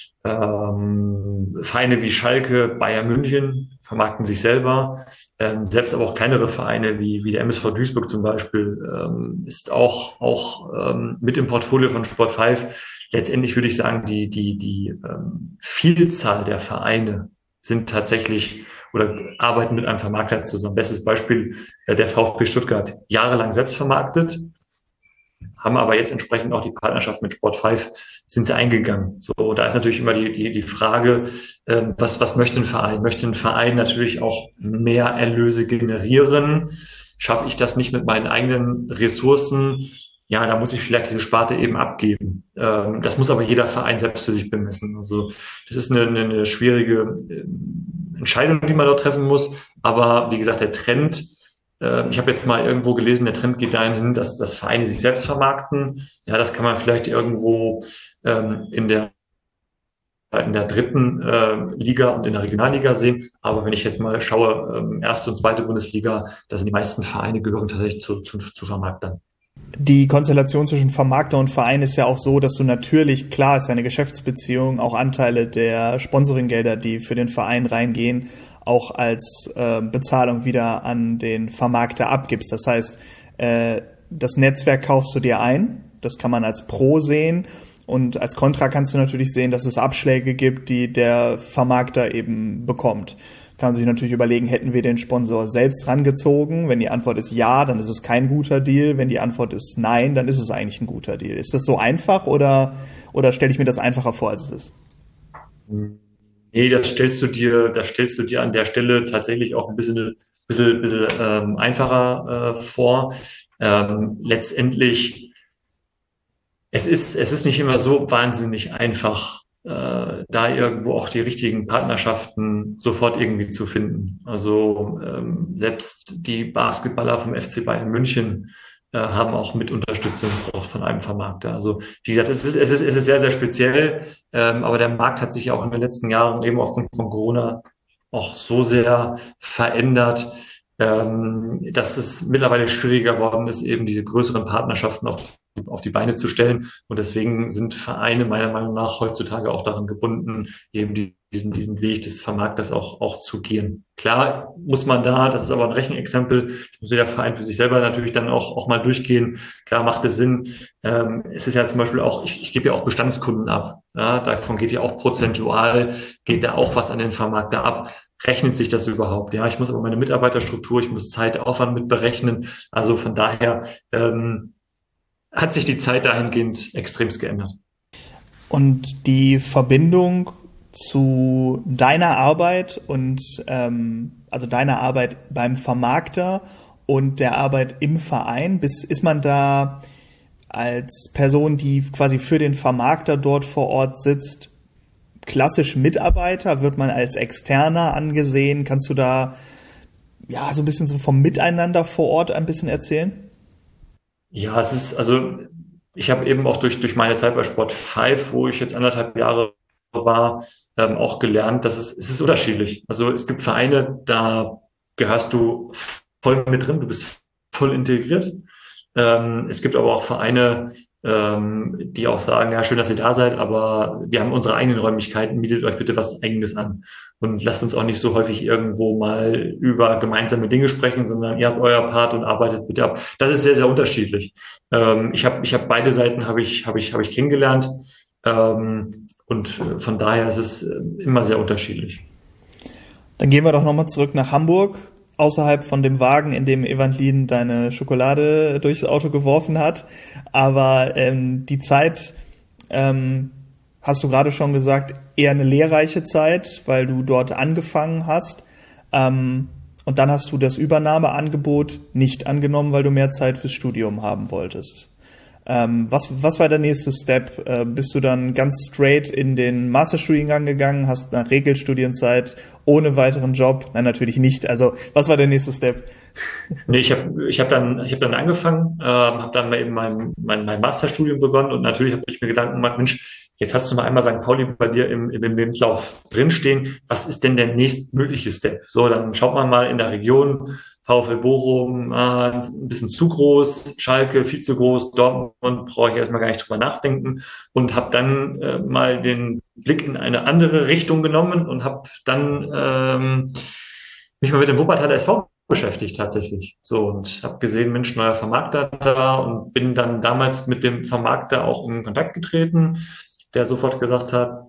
ähm, Vereine wie Schalke, Bayern München vermarkten sich selber. Ähm, selbst aber auch kleinere Vereine wie, wie der M S V Duisburg zum Beispiel ähm, ist auch, auch ähm, mit im Portfolio von Sport fünf. Letztendlich würde ich sagen, die, die, die ähm, Vielzahl der Vereine sind tatsächlich oder arbeiten mit einem Vermarkter zusammen. Bestes Beispiel, äh, der VfB Stuttgart, jahrelang selbst vermarktet, haben aber jetzt entsprechend auch die Partnerschaft mit Sport fünf, sind sie eingegangen. So, da ist natürlich immer die, die, die Frage, äh, was, was möchte ein Verein? Möchte ein Verein natürlich auch mehr Erlöse generieren? Schaffe ich das nicht mit meinen eigenen Ressourcen? Ja, da muss ich vielleicht diese Sparte eben abgeben. Ähm, das muss aber jeder Verein selbst für sich bemessen. Also das ist eine, eine, eine schwierige äh, Entscheidung, die man dort treffen muss. Aber wie gesagt, der Trend, äh, ich habe jetzt mal irgendwo gelesen, der Trend geht dahin hin, dass, dass Vereine sich selbst vermarkten. Ja, das kann man vielleicht irgendwo ähm, in der in der dritten äh, Liga und in der Regionalliga sehen. Aber wenn ich jetzt mal schaue, ähm, erste und zweite Bundesliga, da sind die meisten Vereine gehören tatsächlich zu, zu, zu Vermarktern. Die Konstellation zwischen Vermarkter und Verein ist ja auch so, dass du natürlich, klar ist ja eine Geschäftsbeziehung, auch Anteile der Sponsoringgelder, die für den Verein reingehen, auch als äh, Bezahlung wieder an den Vermarkter abgibst. Das heißt, äh, das Netzwerk kaufst du dir ein, das kann man als Pro sehen. Und als Kontra kannst du natürlich sehen, dass es Abschläge gibt, die der Vermarkter eben bekommt. Kann man sich natürlich überlegen, hätten wir den Sponsor selbst rangezogen? Wenn die Antwort ist ja, dann ist es kein guter Deal. Wenn die Antwort ist nein, dann ist es eigentlich ein guter Deal. Ist das so einfach oder, oder stelle ich mir das einfacher vor, als es ist? Nee, das stellst du dir, das stellst du dir an der Stelle tatsächlich auch ein bisschen, bisschen, bisschen ähm, einfacher äh, vor. Ähm, letztendlich Es ist, es ist nicht immer so wahnsinnig einfach, äh, da irgendwo auch die richtigen Partnerschaften sofort irgendwie zu finden. Also ähm, selbst die Basketballer vom F C Bayern München äh, haben auch mit Unterstützung auch von einem Vermarkter. Also wie gesagt, es ist, es ist, es ist sehr, sehr speziell, ähm, aber der Markt hat sich ja auch in den letzten Jahren eben aufgrund von Corona auch so sehr verändert, ähm, dass es mittlerweile schwieriger geworden ist, eben diese größeren Partnerschaften auf auf die Beine zu stellen. Und deswegen sind Vereine meiner Meinung nach heutzutage auch daran gebunden, eben diesen, diesen Weg des Vermarkters auch, auch zu gehen. Klar muss man da, das ist aber ein Rechenexempel, muss jeder Verein für sich selber natürlich dann auch, auch mal durchgehen. Klar macht es Sinn. Ähm, es ist ja zum Beispiel auch, ich, ich gebe ja auch Bestandskunden ab. Ja, davon geht ja auch prozentual, geht da auch was an den Vermarkter ab. Rechnet sich das überhaupt? Ja, ich muss aber meine Mitarbeiterstruktur, ich muss Zeit, Aufwand mit berechnen. Also von daher, ähm, hat sich die Zeit dahingehend extremst geändert. Und die Verbindung zu deiner Arbeit und ähm, also deiner Arbeit beim Vermarkter und der Arbeit im Verein, bis, ist man da als Person, die quasi für den Vermarkter dort vor Ort sitzt, klassisch Mitarbeiter? Wird man als Externer angesehen? Kannst du da ja so ein bisschen so vom Miteinander vor Ort ein bisschen erzählen? Ja, es ist, also ich habe eben auch durch, durch meine Zeit bei Sport fünf, wo ich jetzt anderthalb Jahre war, ähm, auch gelernt, dass es, es ist unterschiedlich. Also es gibt Vereine, da gehörst du voll mit drin, du bist voll integriert. Ähm, es gibt aber auch Vereine, ähm, die auch sagen, ja, schön, dass ihr da seid, aber wir haben unsere eigenen Räumlichkeiten, mietet euch bitte was Eigenes an. Und lasst uns auch nicht so häufig irgendwo mal über gemeinsame Dinge sprechen, sondern ihr habt euer Part und arbeitet bitte ab. Das ist sehr, sehr unterschiedlich. Ähm, ich habe ich hab beide Seiten habe ich, habe ich, habe ich kennengelernt. Ähm, und von daher ist es immer sehr unterschiedlich. Dann gehen wir doch nochmal zurück nach Hamburg, außerhalb von dem Wagen, in dem Evantlin deine Schokolade durchs Auto geworfen hat. Aber ähm, die Zeit, ähm, hast du gerade schon gesagt, eher eine lehrreiche Zeit, weil du dort angefangen hast. Ähm, und dann hast du das Übernahmeangebot nicht angenommen, weil du mehr Zeit fürs Studium haben wolltest. Ähm, was, was war der nächste Step? Äh, bist du dann ganz straight in den Masterstudiengang gegangen, hast nach Regelstudienzeit ohne weiteren Job? Nein, natürlich nicht. Also, was war der nächste Step? Nee, ich habe ich hab dann, ich hab dann angefangen, ähm, habe dann mal eben mein, mein, mein Masterstudium begonnen und natürlich habe ich mir Gedanken gemacht, Mensch, jetzt hast du mal einmal Sankt Pauli bei dir im, im Lebenslauf drinstehen. Was ist denn der nächstmögliche Step? So, dann schaut man mal in der Region, VfL Bochum, ah, ein bisschen zu groß, Schalke viel zu groß, Dortmund brauche ich erstmal gar nicht drüber nachdenken und habe dann äh, mal den Blick in eine andere Richtung genommen und habe dann ähm, mich mal mit dem Wuppertaler S V beschäftigt tatsächlich. So, und habe gesehen, Mensch, neuer Vermarkter da und bin dann damals mit dem Vermarkter auch in Kontakt getreten, der sofort gesagt hat,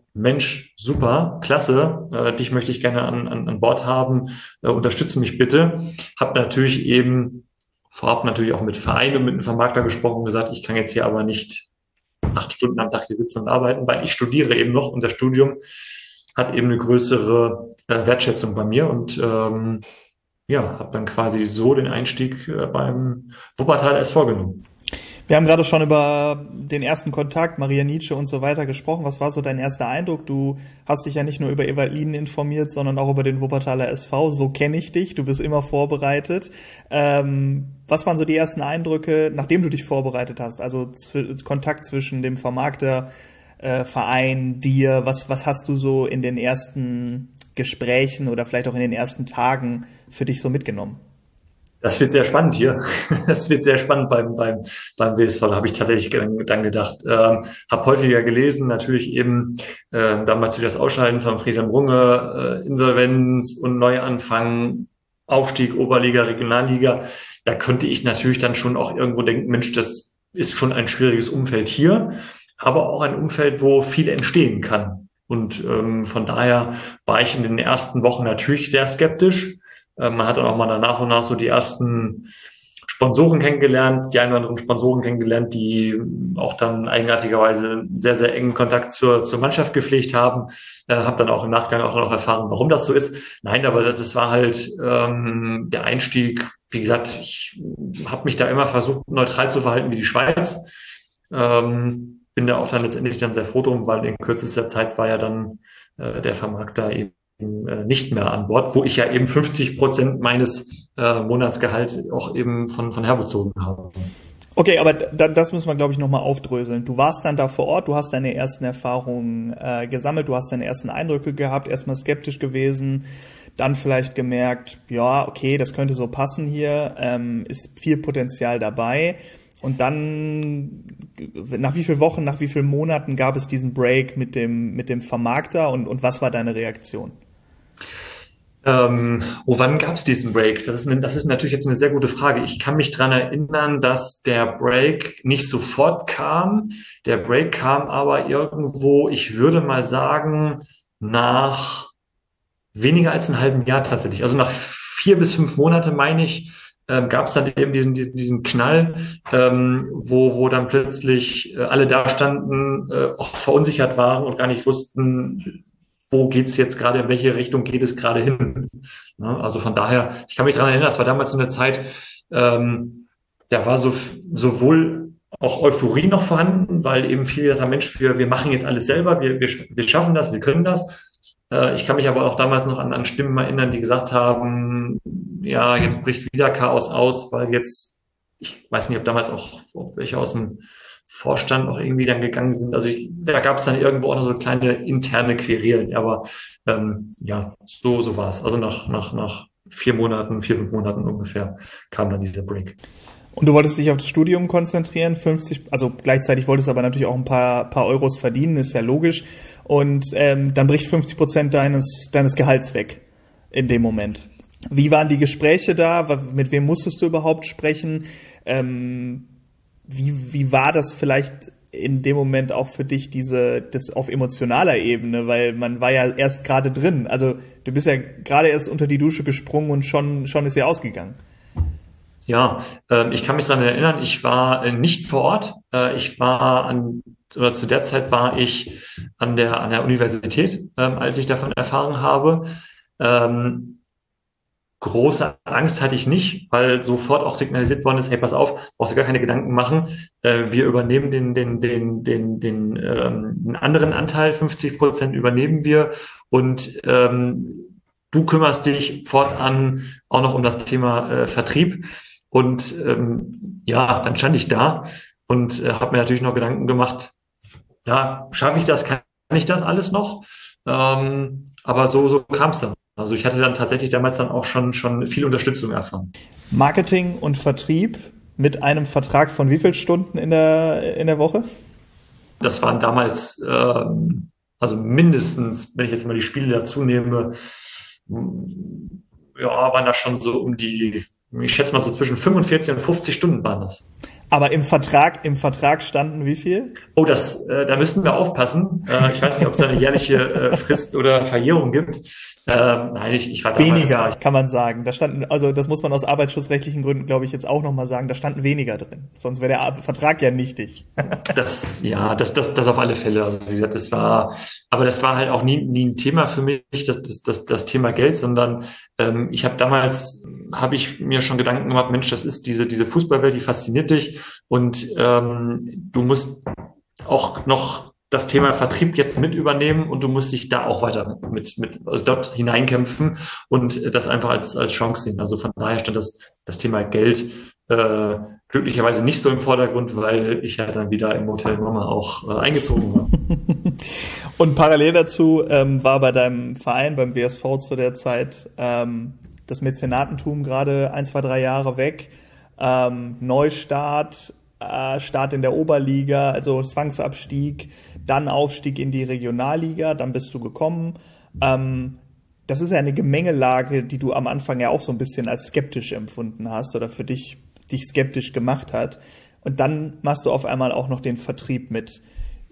Mensch, super, klasse, äh, dich möchte ich gerne an, an, an Bord haben, äh, unterstütze mich bitte. Habe natürlich eben vorab natürlich auch mit Vereinen und mit einem Vermarkter gesprochen und gesagt, ich kann jetzt hier aber nicht acht Stunden am Tag hier sitzen und arbeiten, weil ich studiere eben noch und das Studium hat eben eine größere äh, Wertschätzung bei mir und ähm, ja, habe dann quasi so den Einstieg äh, beim Wuppertal S vorgenommen. Wir haben gerade schon über den ersten Kontakt, Maria Nietzsche und so weiter gesprochen. Was war so dein erster Eindruck? Du hast dich ja nicht nur über Evalinen informiert, sondern auch über den Wuppertaler S V. So kenne ich dich. Du bist immer vorbereitet. Ähm, was waren so die ersten Eindrücke, nachdem du dich vorbereitet hast? Also z- Kontakt zwischen dem Vermarkter, äh, Verein, dir. Was, was hast du so in den ersten Gesprächen oder vielleicht auch in den ersten Tagen für dich so mitgenommen? Das wird sehr spannend hier. Das wird sehr spannend beim, beim, beim W S V, habe ich tatsächlich dann gedacht. Ähm, habe häufiger gelesen, natürlich eben äh, damals durch das Ausscheiden von Friedhelm Runge, äh, Insolvenz und Neuanfang, Aufstieg, Oberliga, Regionalliga. Da könnte ich natürlich dann schon auch irgendwo denken, Mensch, das ist schon ein schwieriges Umfeld hier, aber auch ein Umfeld, wo viel entstehen kann. Und ähm, von daher war ich in den ersten Wochen natürlich sehr skeptisch. Man hat dann auch mal nach und nach so die ersten Sponsoren kennengelernt, die einen oder anderen Sponsoren kennengelernt, die auch dann eigenartigerweise sehr, sehr engen Kontakt zur, zur Mannschaft gepflegt haben. Äh, habe dann auch im Nachgang auch noch erfahren, warum das so ist. Nein, aber das, das war halt ähm, der Einstieg. Wie gesagt, ich habe mich da immer versucht, neutral zu verhalten wie die Schweiz. Ähm, bin da auch dann letztendlich dann sehr froh drum, weil in kürzester Zeit war ja dann äh, der Vermarkter eben nicht mehr an Bord, wo ich ja eben fünfzig Prozent meines äh, Monatsgehalts auch eben von, von herbezogen habe. Okay, aber da, das müssen wir, glaube ich, nochmal aufdröseln. Du warst dann da vor Ort, du hast deine ersten Erfahrungen äh, gesammelt, du hast deine ersten Eindrücke gehabt, erstmal skeptisch gewesen, dann vielleicht gemerkt, ja, okay, das könnte so passen hier, ähm, ist viel Potenzial dabei. Und dann, nach wie vielen Wochen, nach wie vielen Monaten gab es diesen Break mit dem, mit dem Vermarkter und, und was war deine Reaktion? Ähm, oh, wann gab es diesen Break? Das ist, eine, das ist natürlich jetzt eine sehr gute Frage. Ich kann mich dran erinnern, dass der Break nicht sofort kam. Der Break kam aber irgendwo, ich würde mal sagen, nach weniger als einem halben Jahr tatsächlich. Also nach vier bis fünf Monate, meine ich, ähm, gab es dann eben diesen, diesen, diesen Knall, ähm, wo, wo dann plötzlich äh, alle da standen, äh, auch verunsichert waren und gar nicht wussten, wo geht's jetzt gerade, in welche Richtung geht es gerade hin. Ja, also von daher, ich kann mich daran erinnern, das war damals so eine Zeit, ähm, da war so sowohl auch Euphorie noch vorhanden, weil eben viele gesagt haben, Mensch, wir, wir machen jetzt alles selber, wir, wir, wir schaffen das, wir können das. Äh, ich kann mich aber auch damals noch an, an Stimmen erinnern, die gesagt haben, ja, jetzt bricht wieder Chaos aus, weil jetzt, ich weiß nicht, ob damals auch, auch welche aus dem Vorstand noch irgendwie dann gegangen sind. Also ich, da gab es dann irgendwo auch noch so kleine interne Querelen. Aber ähm, ja, so so war es. Also nach nach nach vier Monaten, vier fünf Monaten ungefähr kam dann dieser Break. Und du wolltest dich auf das Studium konzentrieren, fünfzig, also gleichzeitig wolltest du aber natürlich auch ein paar paar Euros verdienen, ist ja logisch. Und ähm, dann bricht fünfzig Prozent deines deines Gehalts weg in dem Moment. Wie waren die Gespräche da? Mit wem musstest du überhaupt sprechen? Ähm, Wie, wie war das vielleicht in dem Moment auch für dich, diese, das auf emotionaler Ebene? Weil man war ja erst gerade drin. Also du bist ja gerade erst unter die Dusche gesprungen und schon, schon ist ja ausgegangen. Ja, ähm, ich kann mich daran erinnern, ich war äh, nicht vor Ort. Äh, ich war an, oder zu der Zeit war ich an der, an der Universität, ähm, als ich davon erfahren habe. Ähm, Große Angst hatte ich nicht, weil sofort auch signalisiert worden ist, hey, pass auf, brauchst du gar keine Gedanken machen. Äh, wir übernehmen den, den, den, den, den, ähm, den anderen Anteil, fünfzig Prozent übernehmen wir und ähm, du kümmerst dich fortan auch noch um das Thema äh, Vertrieb. Und ähm, ja, dann stand ich da und äh, habe mir natürlich noch Gedanken gemacht, ja, schaffe ich das, kann ich das alles noch? Ähm, aber so, so kam es dann. Also ich hatte dann tatsächlich damals dann auch schon, schon viel Unterstützung erfahren. Marketing und Vertrieb mit einem Vertrag von wie viel Stunden in der, in der Woche? Das waren damals, ähm, also mindestens, wenn ich jetzt mal die Spiele dazu nehme, ja, waren das schon so um die, ich schätze mal so zwischen fünfundvierzig und fünfzig Stunden waren das. Aber im Vertrag, im Vertrag standen wie viel? Oh, das, äh, da müssten wir aufpassen. Äh, ich weiß nicht, ob es da eine jährliche äh, Frist oder Verjährung gibt. Ähm, nein, ich, ich war damals, Weniger, ich, kann man sagen. Da standen, also das muss man aus arbeitsschutzrechtlichen Gründen, glaube ich, jetzt auch nochmal sagen, da standen weniger drin. Sonst wäre der Vertrag ja nichtig. Das, ja, das, das, das auf alle Fälle. Also wie gesagt, das war, aber das war halt auch nie, nie ein Thema für mich, das, das, das, das Thema Geld, sondern ähm, ich habe damals, habe ich mir schon Gedanken gemacht, Mensch, das ist diese, diese Fußballwelt, die fasziniert dich und ähm, du musst auch noch das Thema Vertrieb jetzt mit übernehmen und du musst dich da auch weiter mit, mit also dort hineinkämpfen und das einfach als, als Chance sehen. Also von daher stand das, das Thema Geld äh, glücklicherweise nicht so im Vordergrund, weil ich ja dann wieder im Hotel Mama auch äh, eingezogen war. Und parallel dazu ähm, war bei deinem Verein, beim W S V zu der Zeit, ähm, das Mäzenatentum gerade ein, zwei, drei Jahre weg. Ähm, Neustart, äh, Start in der Oberliga, also Zwangsabstieg, dann Aufstieg in die Regionalliga, dann bist du gekommen. Ähm, das ist ja eine Gemengelage, die du am Anfang ja auch so ein bisschen als skeptisch empfunden hast oder für dich dich skeptisch gemacht hat. Und dann machst du auf einmal auch noch den Vertrieb mit.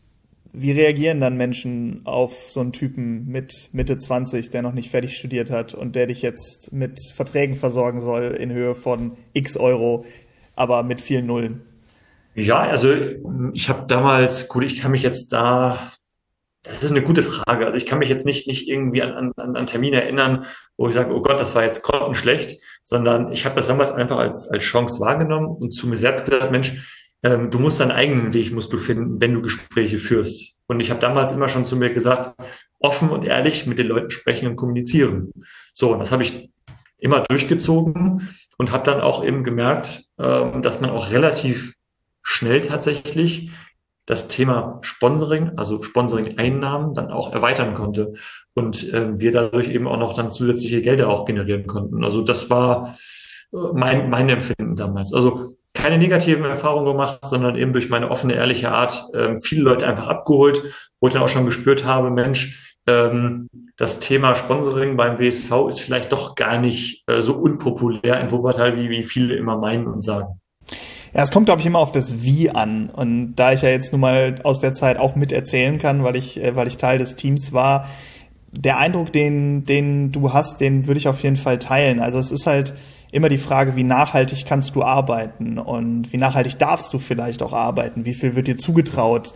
Wie reagieren dann Menschen auf so einen Typen mit Mitte zwanzig, der noch nicht fertig studiert hat und der dich jetzt mit Verträgen versorgen soll in Höhe von x Euro, aber mit vielen Nullen? Ja, also ich habe damals, gut, ich kann mich jetzt da, das ist eine gute Frage. Also ich kann mich jetzt nicht nicht irgendwie an, an, an Termine erinnern, wo ich sage, oh Gott, das war jetzt grottenschlecht, sondern ich habe das damals einfach als als Chance wahrgenommen und zu mir selbst gesagt, Mensch, ähm, du musst deinen eigenen Weg musst du finden, wenn du Gespräche führst. Und ich habe damals immer schon zu mir gesagt, offen und ehrlich mit den Leuten sprechen und kommunizieren. So, und das habe ich immer durchgezogen und habe dann auch eben gemerkt, ähm, dass man auch relativ schnell tatsächlich das Thema Sponsoring, also Sponsoring-Einnahmen, dann auch erweitern konnte und äh, wir dadurch eben auch noch dann zusätzliche Gelder auch generieren konnten. Also das war äh, mein mein Empfinden damals. Also keine negativen Erfahrungen gemacht, sondern eben durch meine offene, ehrliche Art äh, viele Leute einfach abgeholt, wo ich dann auch schon gespürt habe, Mensch, ähm, das Thema Sponsoring beim W S V ist vielleicht doch gar nicht äh, so unpopulär in Wuppertal, wie, wie viele immer meinen und sagen. Ja, es kommt, glaube ich, immer auf das Wie an. Und da ich ja jetzt nun mal aus der Zeit auch mit erzählen kann, weil ich, weil ich Teil des Teams war, der Eindruck, den, den du hast, den würde ich auf jeden Fall teilen. Also es ist halt immer die Frage, wie nachhaltig kannst du arbeiten und wie nachhaltig darfst du vielleicht auch arbeiten? Wie viel wird dir zugetraut?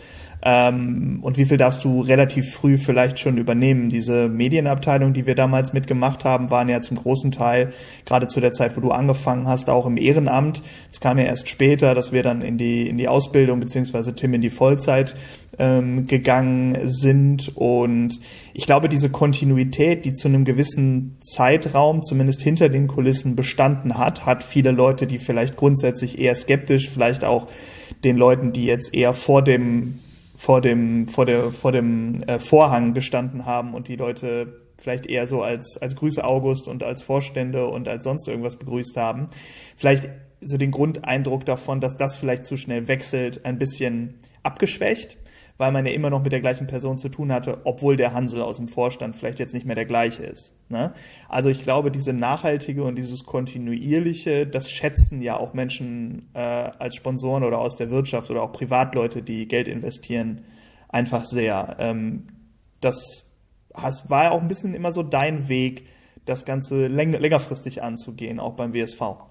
Ähm, und wie viel darfst du relativ früh vielleicht schon übernehmen? Diese Medienabteilung, die wir damals mitgemacht haben, waren ja zum großen Teil, gerade zu der Zeit, wo du angefangen hast, auch im Ehrenamt. Es kam ja erst später, dass wir dann in die in die Ausbildung beziehungsweise Tim in die Vollzeit ähm, gegangen sind. Und ich glaube, diese Kontinuität, die zu einem gewissen Zeitraum, zumindest hinter den Kulissen bestanden hat, hat viele Leute, die vielleicht grundsätzlich eher skeptisch, vielleicht auch den Leuten, die jetzt eher vor dem vor dem vor der vor dem äh, Vorhang gestanden haben und die Leute vielleicht eher so als als Grüße August und als Vorstände und als sonst irgendwas begrüßt haben, vielleicht so den Grundeindruck davon, dass das vielleicht zu schnell wechselt, ein bisschen abgeschwächt, weil man ja immer noch mit der gleichen Person zu tun hatte, obwohl der Hansel aus dem Vorstand vielleicht jetzt nicht mehr der gleiche ist. Ne? Also ich glaube, diese nachhaltige und dieses kontinuierliche, das schätzen ja auch Menschen äh, als Sponsoren oder aus der Wirtschaft oder auch Privatleute, die Geld investieren, einfach sehr. Ähm, das has, war ja auch ein bisschen immer so dein Weg, das Ganze läng- längerfristig anzugehen, auch beim W S V.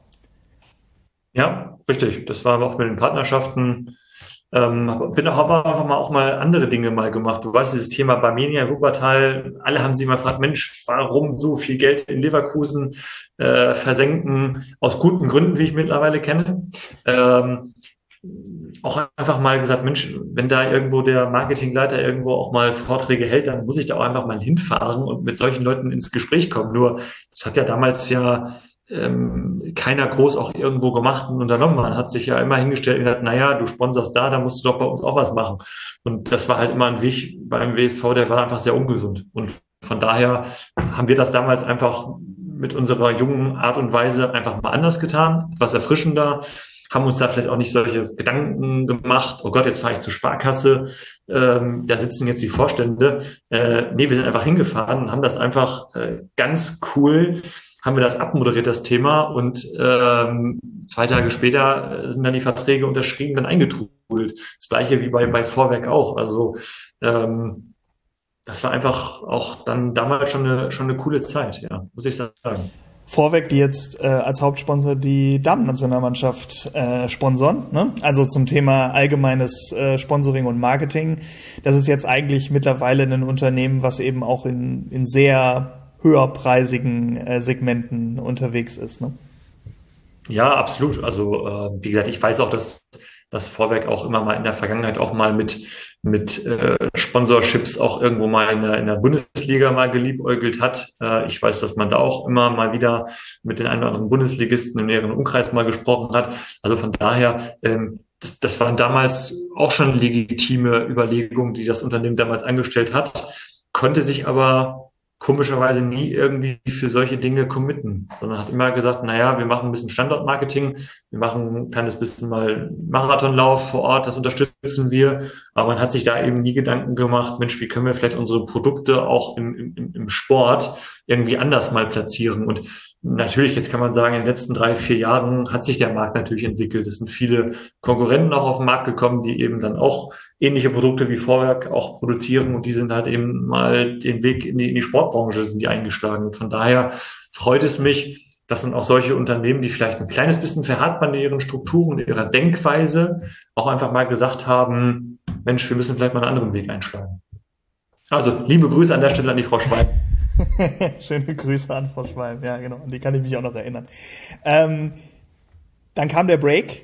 Ja, richtig. Das war auch mit den Partnerschaften. Ähm, bin auch aber einfach mal auch mal andere Dinge mal gemacht. Du weißt, dieses Thema Barmenia, Wuppertal, alle haben sich mal gefragt, Mensch, warum so viel Geld in Leverkusen äh, versenken? Aus guten Gründen, wie ich mittlerweile kenne. Ähm, auch einfach mal gesagt, Mensch, wenn da irgendwo der Marketingleiter irgendwo auch mal Vorträge hält, dann muss ich da auch einfach mal hinfahren und mit solchen Leuten ins Gespräch kommen. Nur, das hat ja damals ja ähm, keiner groß auch irgendwo gemacht und unternommen. Man hat sich ja immer hingestellt und gesagt, naja, du sponsorst da, da musst du doch bei uns auch was machen. Und das war halt immer ein Weg beim W S V, der war einfach sehr ungesund. Und von daher haben wir das damals einfach mit unserer jungen Art und Weise einfach mal anders getan, etwas erfrischender, haben uns da vielleicht auch nicht solche Gedanken gemacht, oh Gott, jetzt fahre ich zur Sparkasse, ähm, da sitzen jetzt die Vorstände. Äh, nee, wir sind einfach hingefahren und haben das einfach äh, ganz cool haben wir das abmoderiert, das Thema, und ähm, zwei Tage später sind dann die Verträge unterschrieben, dann eingetrudelt. Das gleiche wie bei, bei Vorwerk auch. Also ähm, das war einfach auch dann damals schon eine, schon eine coole Zeit, ja, muss ich sagen. Vorweg, die jetzt äh, als Hauptsponsor die Damen-Nationalmannschaft äh, sponsern, ne? Also zum Thema allgemeines äh, Sponsoring und Marketing. Das ist jetzt eigentlich mittlerweile ein Unternehmen, was eben auch in, in sehr höherpreisigen äh, Segmenten unterwegs ist, ne? Ja, absolut. Also äh, wie gesagt, ich weiß auch, dass das Vorwerk auch immer mal in der Vergangenheit auch mal mit mit äh, Sponsorships auch irgendwo mal in der, in der Bundesliga mal geliebäugelt hat. Äh, ich weiß, dass man da auch immer mal wieder mit den ein oder anderen Bundesligisten im näheren Umkreis mal gesprochen hat. Also von daher, ähm, das, das waren damals auch schon legitime Überlegungen, die das Unternehmen damals angestellt hat, konnte sich aber komischerweise nie irgendwie für solche Dinge committen, sondern hat immer gesagt, naja, wir machen ein bisschen Standortmarketing, wir machen ein kleines bisschen mal Marathonlauf vor Ort, das unterstützen wir, aber man hat sich da eben nie Gedanken gemacht, Mensch, wie können wir vielleicht unsere Produkte auch im, im, im Sport irgendwie anders mal platzieren. Und natürlich, jetzt kann man sagen, in den letzten drei, vier Jahren hat sich der Markt natürlich entwickelt. Es sind viele Konkurrenten auch auf den Markt gekommen, die eben dann auch ähnliche Produkte wie Vorwerk auch produzieren, und die sind halt eben mal den Weg in die, in die Sportbranche sind die eingeschlagen. Und von daher freut es mich, dass dann auch solche Unternehmen, die vielleicht ein kleines bisschen verhärtet waren in ihren Strukturen, in ihrer Denkweise, auch einfach mal gesagt haben, Mensch, wir müssen vielleicht mal einen anderen Weg einschlagen. Also, liebe Grüße an der Stelle an die Frau Schwein. Schöne Grüße an Frau Schwein, ja genau, an die kann ich mich auch noch erinnern. Ähm, dann kam der Break,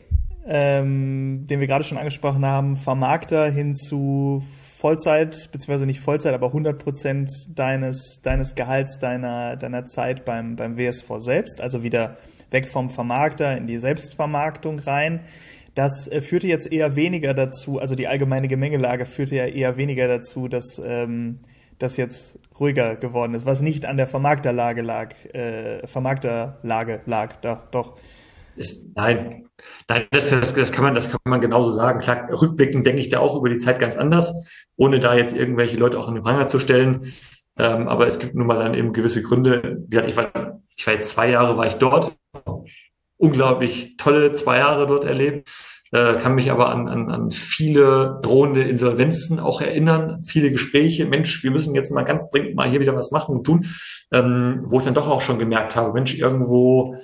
ähm, den wir gerade schon angesprochen haben, Vermarkter hin zu Vollzeit, beziehungsweise nicht Vollzeit, aber hundert Prozent deines, deines Gehalts, deiner, deiner Zeit beim, beim W S V selbst, also wieder weg vom Vermarkter in die Selbstvermarktung rein. Das äh, führte jetzt eher weniger dazu, also die allgemeine Gemengelage führte ja eher weniger dazu, dass ähm, das jetzt ruhiger geworden ist, was nicht an der Vermarkterlage lag, äh, Vermarkterlage lag, doch, doch. Ist, nein, nein, das, das, das kann man, das kann man genauso sagen. Klar, rückblickend denke ich da auch über die Zeit ganz anders, ohne da jetzt irgendwelche Leute auch an den Pranger zu stellen. Ähm, aber es gibt nun mal dann eben gewisse Gründe. Wie gesagt, ich war, ich war jetzt zwei Jahre war ich dort, unglaublich tolle zwei Jahre dort erlebt. Äh, kann mich aber an, an, an viele drohende Insolvenzen auch erinnern, viele Gespräche, Mensch, wir müssen jetzt mal ganz dringend mal hier wieder was machen und tun, ähm, wo ich dann doch auch schon gemerkt habe, Mensch, irgendwo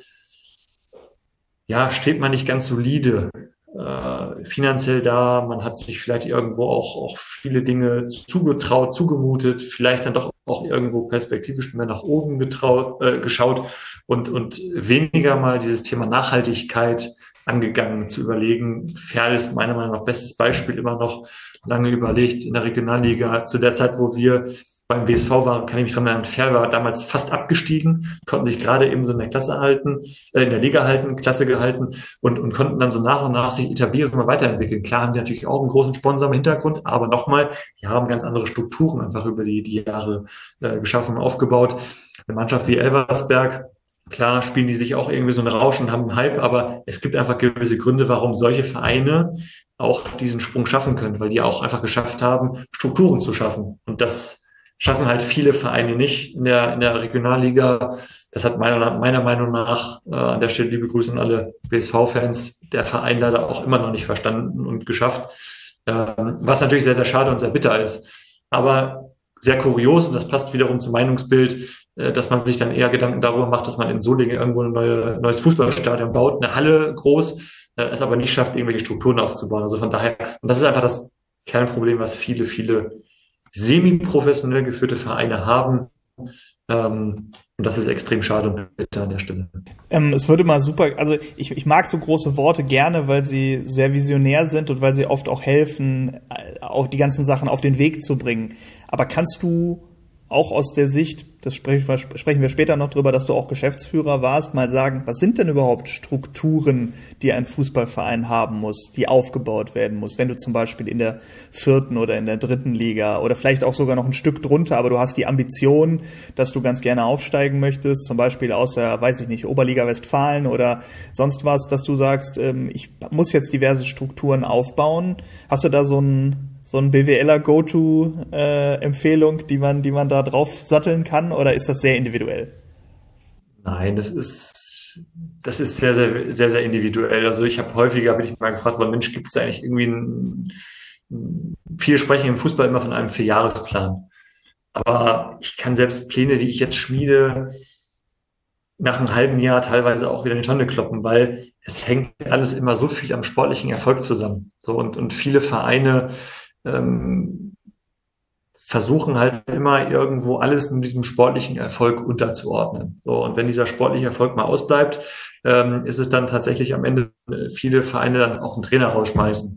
ja, steht man nicht ganz solide äh, finanziell da, man hat sich vielleicht irgendwo auch, auch viele Dinge zugetraut, zugemutet, vielleicht dann doch auch irgendwo perspektivisch mehr nach oben getraut, äh, geschaut und, und weniger mal dieses Thema Nachhaltigkeit angegangen zu überlegen. Ferl ist meiner Meinung nach bestes Beispiel, immer noch lange überlegt in der Regionalliga. Zu der Zeit, wo wir beim W S V waren, kann ich mich daran erinnern, Ferl war damals fast abgestiegen, konnten sich gerade eben so in der Klasse halten, äh, in der Liga halten, Klasse gehalten und, und konnten dann so nach und nach sich etablieren und mal weiterentwickeln. Klar haben die natürlich auch einen großen Sponsor im Hintergrund, aber nochmal, die haben ganz andere Strukturen einfach über die, die Jahre äh, geschaffen und aufgebaut. Eine Mannschaft wie Elversberg, klar spielen die sich auch irgendwie so einen Rausch und haben einen Hype, aber es gibt einfach gewisse Gründe, warum solche Vereine auch diesen Sprung schaffen können, weil die auch einfach geschafft haben, Strukturen zu schaffen. Und das schaffen halt viele Vereine nicht in der, in der Regionalliga. Das hat meiner, meiner Meinung nach, äh, an der Stelle liebe Grüße an alle W S V-Fans, der Verein leider auch immer noch nicht verstanden und geschafft, ähm, was natürlich sehr, sehr schade und sehr bitter ist. Aber sehr kurios, und das passt wiederum zum Meinungsbild, äh, dass man sich dann eher Gedanken darüber macht, dass man in Solingen irgendwo ein neue, neues Fußballstadion baut, eine Halle groß, äh, es aber nicht schafft, irgendwelche Strukturen aufzubauen. Also von daher, und das ist einfach das Kernproblem, was viele, viele semi-professionell geführte Vereine haben. Ähm, und das ist extrem schade und bitter an der Stelle. Ähm, es würde mal super, also ich, ich mag so große Worte gerne, weil sie sehr visionär sind und weil sie oft auch helfen, auch die ganzen Sachen auf den Weg zu bringen. Aber kannst du auch aus der Sicht, das sprechen wir, sprechen wir später noch drüber, dass du auch Geschäftsführer warst, mal sagen, was sind denn überhaupt Strukturen, die ein Fußballverein haben muss, die aufgebaut werden muss, wenn du zum Beispiel in der vierten oder in der dritten Liga oder vielleicht auch sogar noch ein Stück drunter, aber du hast die Ambition, dass du ganz gerne aufsteigen möchtest, zum Beispiel aus der, weiß ich nicht, Oberliga Westfalen oder sonst was, dass du sagst, ich muss jetzt diverse Strukturen aufbauen. Hast du da so ein so ein BWLer-Go-To-Empfehlung, die man, die man da drauf satteln kann, oder ist das sehr individuell? Nein, das ist, das ist sehr, sehr, sehr, sehr individuell. Also ich habe häufiger, bin ich mal gefragt worden, Mensch, gibt es eigentlich irgendwie ein, viele sprechen im Fußball immer von einem Vierjahresplan. Aber ich kann selbst Pläne, die ich jetzt schmiede, nach einem halben Jahr teilweise auch wieder in die Tonne kloppen, weil es hängt alles immer so viel am sportlichen Erfolg zusammen. So, und, und viele Vereine ähm, versuchen halt immer irgendwo alles in diesem sportlichen Erfolg unterzuordnen. So, und wenn dieser sportliche Erfolg mal ausbleibt, ähm, ist es dann tatsächlich am Ende äh, viele Vereine dann auch einen Trainer rausschmeißen.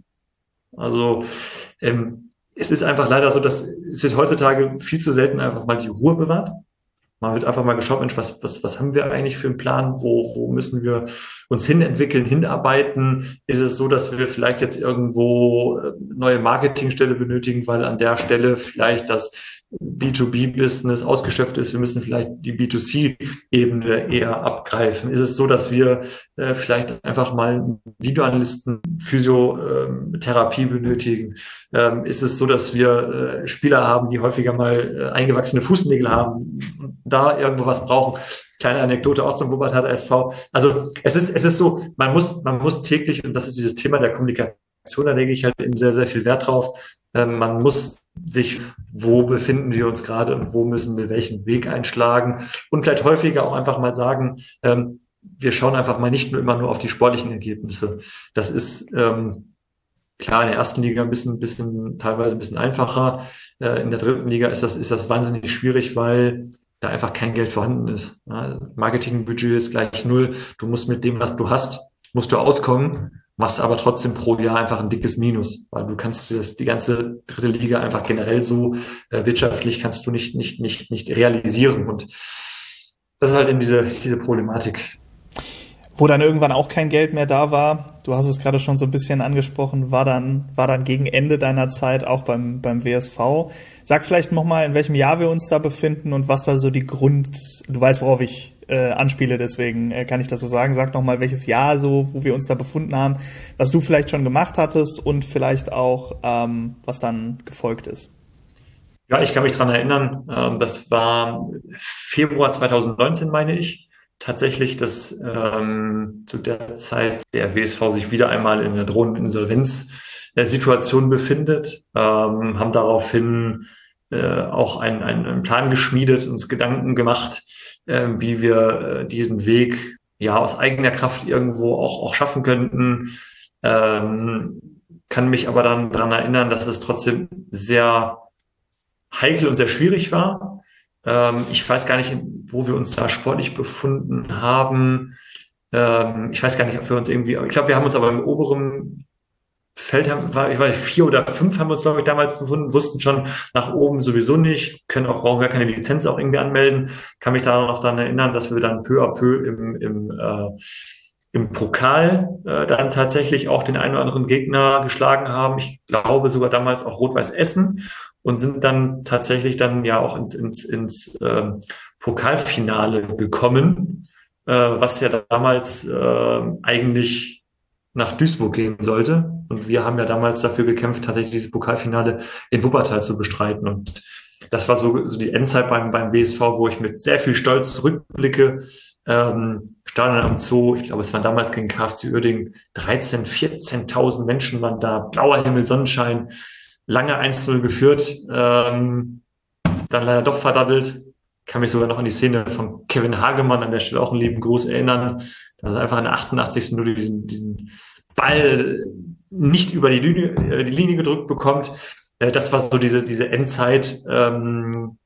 Also ähm, es ist einfach leider so, dass es wird heutzutage viel zu selten einfach mal die Ruhe bewahrt. Man wird einfach mal geschaut, Mensch, was, was, was haben wir eigentlich für einen Plan? Wo, wo müssen wir uns hinentwickeln, hinarbeiten? Ist es so, dass wir vielleicht jetzt irgendwo äh, neue Marketingstelle benötigen, weil an der Stelle vielleicht das B zwei B-Business ausgeschöpft ist? Wir müssen vielleicht die B zwei C-Ebene eher abgreifen. Ist es so, dass wir äh, vielleicht einfach mal einen Videoanalysten, Physiotherapie ähm, benötigen? Ähm, ist es so, dass wir äh, Spieler haben, die häufiger mal äh, eingewachsene Fußnägel haben, da irgendwo was brauchen? Kleine Anekdote auch zum Wuppertaler S V. Also es ist, es ist so, man muss, man muss täglich, und das ist dieses Thema der Kommunikation, da lege ich halt eben sehr, sehr viel Wert drauf. Ähm, man muss sich, wo befinden wir uns gerade und wo müssen wir welchen Weg einschlagen, und vielleicht häufiger auch einfach mal sagen, ähm, wir schauen einfach mal nicht nur immer nur auf die sportlichen Ergebnisse. Das ist ähm, klar in der ersten Liga ein bisschen, bisschen teilweise ein bisschen einfacher. Äh, in der dritten Liga ist das, ist das wahnsinnig schwierig, weil da einfach kein Geld vorhanden ist. Ja, Marketingbudget ist gleich null. Du musst mit dem, was du hast, musst du auskommen, machst aber trotzdem pro Jahr einfach ein dickes Minus, weil du kannst das, die ganze dritte Liga einfach generell so äh, wirtschaftlich kannst du nicht, nicht, nicht, nicht realisieren. Und das ist halt eben diese, diese Problematik. Wo dann irgendwann auch kein Geld mehr da war, du hast es gerade schon so ein bisschen angesprochen, war dann, war dann gegen Ende deiner Zeit auch beim, beim W S V. Sag vielleicht nochmal, in welchem Jahr wir uns da befinden und was da so die Grund, du weißt, worauf ich äh, anspiele, deswegen äh, kann ich das so sagen. Sag nochmal, welches Jahr so, wo wir uns da befunden haben, was du vielleicht schon gemacht hattest und vielleicht auch, ähm, was dann gefolgt ist. Ja, ich kann mich dran erinnern, ähm, das war Februar zweitausendneunzehn, meine ich. Tatsächlich, dass ähm, zu der Zeit der W S V sich wieder einmal in einer drohenden Insolvenzsituation befindet, ähm, haben daraufhin äh, auch einen, einen Plan geschmiedet, uns Gedanken gemacht, äh, wie wir äh, diesen Weg ja aus eigener Kraft irgendwo auch, auch schaffen könnten. Ähm, kann mich aber dann daran erinnern, dass es trotzdem sehr heikel und sehr schwierig war. Ähm, ich weiß gar nicht, wo wir uns da sportlich befunden haben. Ähm, ich weiß gar nicht, ob wir uns irgendwie, ich glaube, wir haben uns aber im oberen Feld, haben, war, ich weiß, vier oder fünf haben wir uns, glaube ich, damals befunden, wussten schon nach oben sowieso nicht, können auch, brauchen gar keine Lizenz auch irgendwie anmelden. Kann mich da noch daran erinnern, dass wir dann peu à peu im, im, äh, im Pokal äh, dann tatsächlich auch den einen oder anderen Gegner geschlagen haben. Ich glaube sogar damals auch Rot-Weiß Essen, und sind dann tatsächlich dann ja auch ins, ins, ins äh, Pokalfinale gekommen, äh, was ja damals äh, eigentlich nach Duisburg gehen sollte. Und wir haben ja damals dafür gekämpft, tatsächlich dieses Pokalfinale in Wuppertal zu bestreiten. Und das war so, so die Endzeit beim, beim W S V, wo ich mit sehr viel Stolz zurückblicke. Ähm, Stadion am Zoo, ich glaube, es waren damals gegen K F C Uerdingen dreizehn-, vierzehntausend Menschen waren da, blauer Himmel, Sonnenschein, lange eins null geführt, ähm, dann leider doch verdattelt. Kann mich sogar noch an die Szene von Kevin Hagemann, an der Stelle auch einen lieben Gruß, erinnern, dass er einfach in der achtundachtzigsten Minute diesen, diesen Ball nicht über die Linie, die Linie gedrückt bekommt. Äh, das war so diese, diese Endzeit, ähm,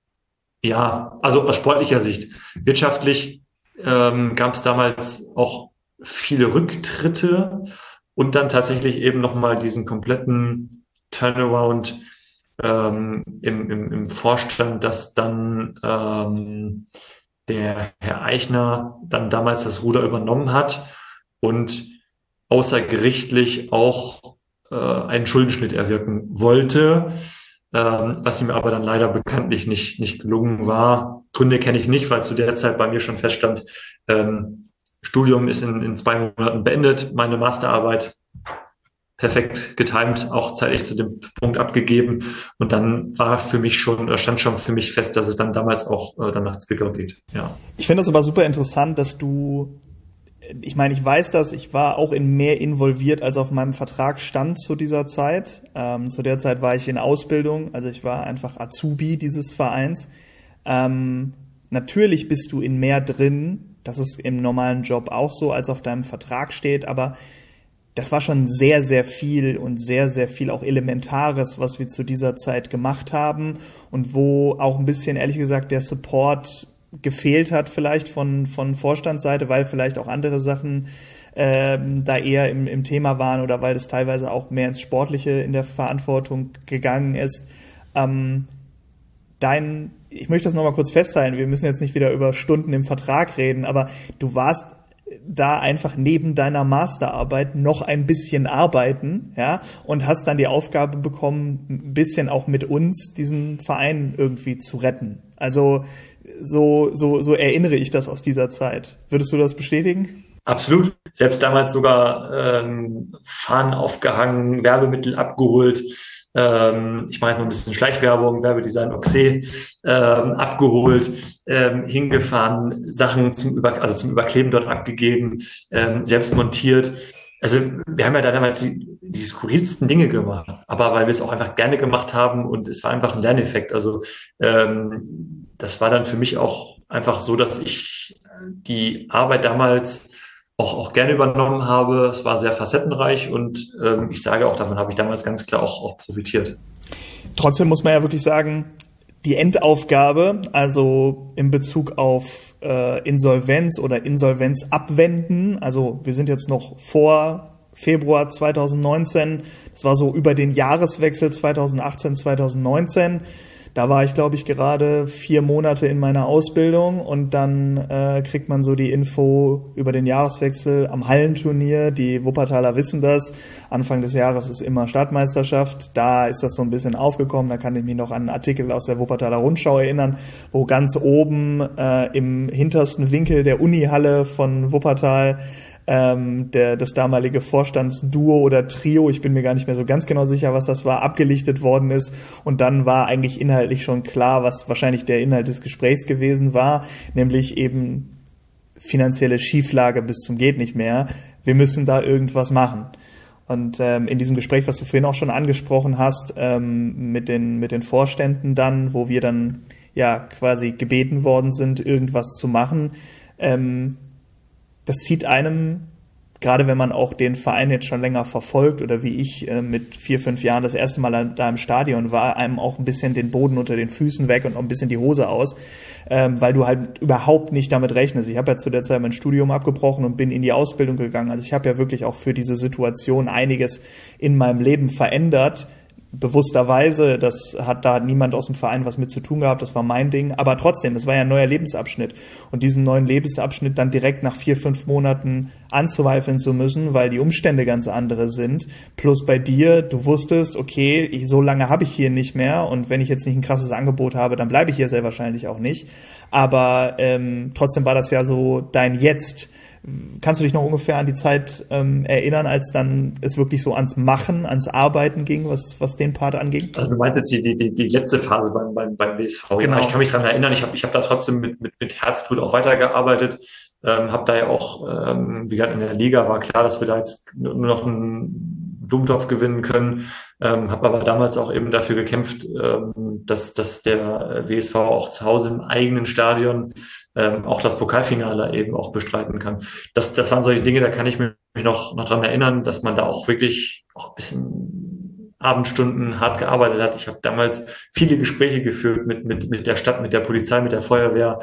ja, also aus sportlicher Sicht. Wirtschaftlich ähm, gab es damals auch viele Rücktritte und dann tatsächlich eben nochmal diesen kompletten Turnaround ähm, im, im, im Vorstand, dass dann ähm, der Herr Eichner dann damals das Ruder übernommen hat und außergerichtlich auch äh, einen Schuldenschnitt erwirken wollte, ähm, was ihm aber dann leider bekanntlich nicht, nicht gelungen war. Gründe kenne ich nicht, weil zu der Zeit bei mir schon feststand, ähm, Studium ist in, in zwei Monaten beendet, meine Masterarbeit perfekt getimt, auch zeitlich zu dem Punkt abgegeben. Und dann war für mich schon, oder stand schon für mich fest, dass es dann damals auch äh, dann nach Zwickau geht. Ja. Ich finde das aber super interessant, dass du, ich meine, ich weiß das, ich war auch in mehr involviert, als auf meinem Vertrag stand zu dieser Zeit. Ähm, zu der Zeit war ich in Ausbildung, also ich war einfach Azubi dieses Vereins. Ähm, natürlich bist du in mehr drin, das ist im normalen Job auch so, als auf deinem Vertrag steht, aber das war schon sehr, sehr viel und sehr, sehr viel auch Elementares, was wir zu dieser Zeit gemacht haben und wo auch ein bisschen, ehrlich gesagt, der Support gefehlt hat vielleicht von von Vorstandsseite, weil vielleicht auch andere Sachen ähm, da eher im, im Thema waren oder weil es teilweise auch mehr ins Sportliche in der Verantwortung gegangen ist. Ähm, dein, ich möchte das nochmal kurz festhalten, wir müssen jetzt nicht wieder über Stunden im Vertrag reden, aber du warst da einfach neben deiner Masterarbeit noch ein bisschen arbeiten, ja, und hast dann die Aufgabe bekommen, ein bisschen auch mit uns diesen Verein irgendwie zu retten. Also so so so erinnere ich das aus dieser Zeit. Würdest du das bestätigen? Absolut. Selbst damals sogar ähm, Fahnen aufgehangen, Werbemittel abgeholt. Ähm, ich mache jetzt mal ein bisschen Schleichwerbung, Werbedesign Oxy, ähm, abgeholt, ähm, hingefahren, Sachen zum Über, also zum Überkleben dort abgegeben, ähm, selbst montiert. Also wir haben ja da damals die, die skurrilsten Dinge gemacht, aber weil wir es auch einfach gerne gemacht haben und es war einfach ein Lerneffekt. Also ähm, das war dann für mich auch einfach so, dass ich die Arbeit damals auch, auch gerne übernommen habe. Es war sehr facettenreich und ähm, ich sage auch, davon habe ich damals ganz klar auch, auch profitiert. Trotzdem muss man ja wirklich sagen, die Endaufgabe, also in Bezug auf äh, Insolvenz oder Insolvenz abwenden, also wir sind jetzt noch vor Februar zwanzig neunzehn, das war so über den Jahreswechsel zwanzig achtzehn, zwanzig neunzehn. Da war ich, glaube ich, gerade vier Monate in meiner Ausbildung und dann äh, kriegt man so die Info über den Jahreswechsel am Hallenturnier. Die Wuppertaler wissen das. Anfang des Jahres ist immer Stadtmeisterschaft. Da ist das so ein bisschen aufgekommen. Da kann ich mich noch an einen Artikel aus der Wuppertaler Rundschau erinnern, wo ganz oben äh, im hintersten Winkel der Unihalle von Wuppertal Ähm, der, das damalige Vorstandsduo oder Trio, ich bin mir gar nicht mehr so ganz genau sicher, was das war, abgelichtet worden ist. Und dann war eigentlich inhaltlich schon klar, was wahrscheinlich der Inhalt des Gesprächs gewesen war, nämlich eben finanzielle Schieflage bis zum geht nicht mehr. Wir müssen da irgendwas machen. Und ähm, in diesem Gespräch, was du vorhin auch schon angesprochen hast, ähm, mit den mit den Vorständen dann, wo wir dann ja quasi gebeten worden sind, irgendwas zu machen, ähm, das zieht einem, gerade wenn man auch den Verein jetzt schon länger verfolgt oder wie ich äh, mit vier, fünf Jahren das erste Mal da im Stadion war, einem auch ein bisschen den Boden unter den Füßen weg und auch ein bisschen die Hose aus, ähm, weil du halt überhaupt nicht damit rechnest. Ich habe ja zu der Zeit mein Studium abgebrochen und bin in die Ausbildung gegangen. Also ich habe ja wirklich auch für diese Situation einiges in meinem Leben verändert, bewussterweise, das hat da niemand aus dem Verein was mit zu tun gehabt, das war mein Ding, aber trotzdem, das war ja ein neuer Lebensabschnitt und diesen neuen Lebensabschnitt dann direkt nach vier, fünf Monaten anzweifeln zu müssen, weil die Umstände ganz andere sind, plus bei dir, du wusstest, okay, ich, so lange habe ich hier nicht mehr und wenn ich jetzt nicht ein krasses Angebot habe, dann bleibe ich hier sehr wahrscheinlich auch nicht, aber ähm, trotzdem war das ja so dein Jetzt. Kannst du dich noch ungefähr an die Zeit ähm, erinnern, als dann es wirklich so ans Machen, ans Arbeiten ging, was was den Part anging? Also du meinst jetzt die die die letzte Phase beim beim beim W S V. Genau. Ja, ich kann mich daran erinnern. Ich habe ich habe da trotzdem mit mit mit Herzblut auch weitergearbeitet. Ähm, habe da ja auch, ähm, wie gesagt, in der Liga war klar, dass wir da jetzt nur noch einen Blumentopf gewinnen können. Ähm, habe aber damals auch eben dafür gekämpft, ähm, dass dass der W S V auch zu Hause im eigenen Stadion ähm, auch das Pokalfinale eben auch bestreiten kann. Das das waren solche Dinge, da kann ich mich noch noch dran erinnern, dass man da auch wirklich auch ein bisschen Abendstunden hart gearbeitet hat. Ich habe damals viele Gespräche geführt mit mit mit der Stadt, mit der Polizei, mit der Feuerwehr.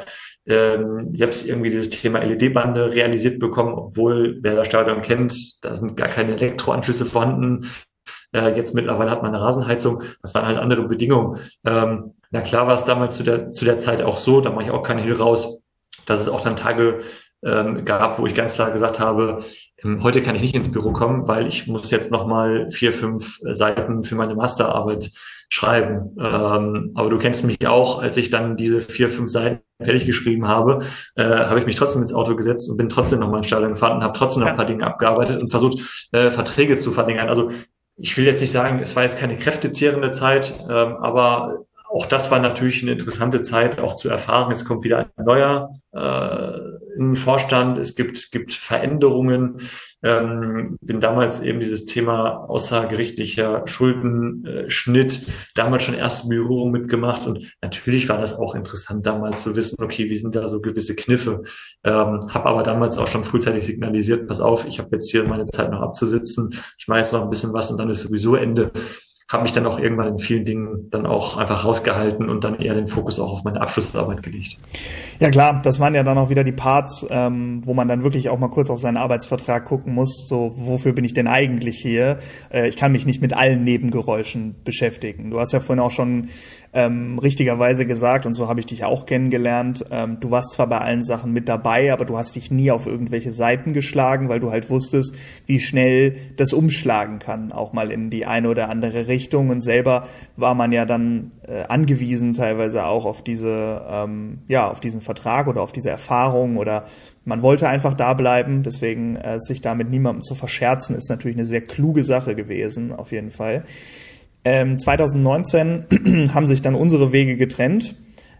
Ähm, selbst irgendwie dieses Thema L E D-Bande realisiert bekommen, obwohl, wer das Stadion kennt, da sind gar keine Elektroanschlüsse vorhanden. Äh, jetzt mittlerweile hat man eine Rasenheizung. Das waren halt andere Bedingungen. Ähm, na klar war es damals zu der zu der Zeit auch so, da mache ich auch keine Hehl raus, dass es auch dann Tage ähm, gab, wo ich ganz klar gesagt habe, ähm, heute kann ich nicht ins Büro kommen, weil ich muss jetzt nochmal vier, fünf Seiten für meine Masterarbeit schreiben. Ähm, aber du kennst mich auch, als ich dann diese vier, fünf Seiten fertig geschrieben habe, äh, habe ich mich trotzdem ins Auto gesetzt und bin trotzdem nochmal ins Stadion gefahren und habe trotzdem noch ein paar Dinge abgearbeitet und versucht, äh, Verträge zu verlängern. Also ich will jetzt nicht sagen, es war jetzt keine kräftezehrende Zeit, ähm, aber auch das war natürlich eine interessante Zeit, auch zu erfahren. Jetzt kommt wieder ein neuer äh, in den Vorstand. Es gibt, gibt Veränderungen. Ähm, bin damals eben dieses Thema außergerichtlicher Schuldenschnitt damals schon erste Berührung mitgemacht. Und natürlich war das auch interessant, damals zu wissen, okay, wie sind da so gewisse Kniffe. Ähm, habe aber damals auch schon frühzeitig signalisiert, pass auf, ich habe jetzt hier meine Zeit noch abzusitzen. Ich mache jetzt noch ein bisschen was und dann ist sowieso Ende. Habe mich dann auch irgendwann in vielen Dingen dann auch einfach rausgehalten und dann eher den Fokus auch auf meine Abschlussarbeit gelegt. Ja klar, das waren ja dann auch wieder die Parts, ähm, wo man dann wirklich auch mal kurz auf seinen Arbeitsvertrag gucken muss, so wofür bin ich denn eigentlich hier? Äh, ich kann mich nicht mit allen Nebengeräuschen beschäftigen. Du hast ja vorhin auch schon ähm, richtigerweise gesagt, und so habe ich dich auch kennengelernt, ähm, du warst zwar bei allen Sachen mit dabei, aber du hast dich nie auf irgendwelche Seiten geschlagen, weil du halt wusstest, wie schnell das umschlagen kann, auch mal in die eine oder andere Richtung. Und selber war man ja dann äh, angewiesen teilweise auch auf diese, ähm, ja, auf diesen Vertrag oder auf diese Erfahrung, oder man wollte einfach da bleiben. Deswegen äh, sich da mit niemandem zu verscherzen, ist natürlich eine sehr kluge Sache gewesen, auf jeden Fall. Ähm, zwanzig neunzehn haben sich dann unsere Wege getrennt,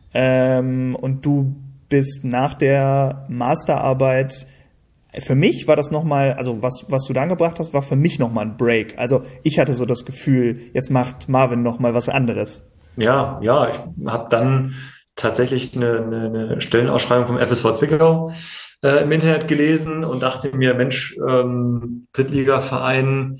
ähm, und du bist nach der Masterarbeit, für mich war das nochmal, also was was du dann gebracht hast, war für mich nochmal ein Break. Also ich hatte so das Gefühl, jetzt macht Marvin nochmal was anderes. Ja, ja, ich habe dann tatsächlich eine, eine, eine Stellenausschreibung vom F S V Zwickau äh, im Internet gelesen und dachte mir, Mensch, ähm, Drittligaverein,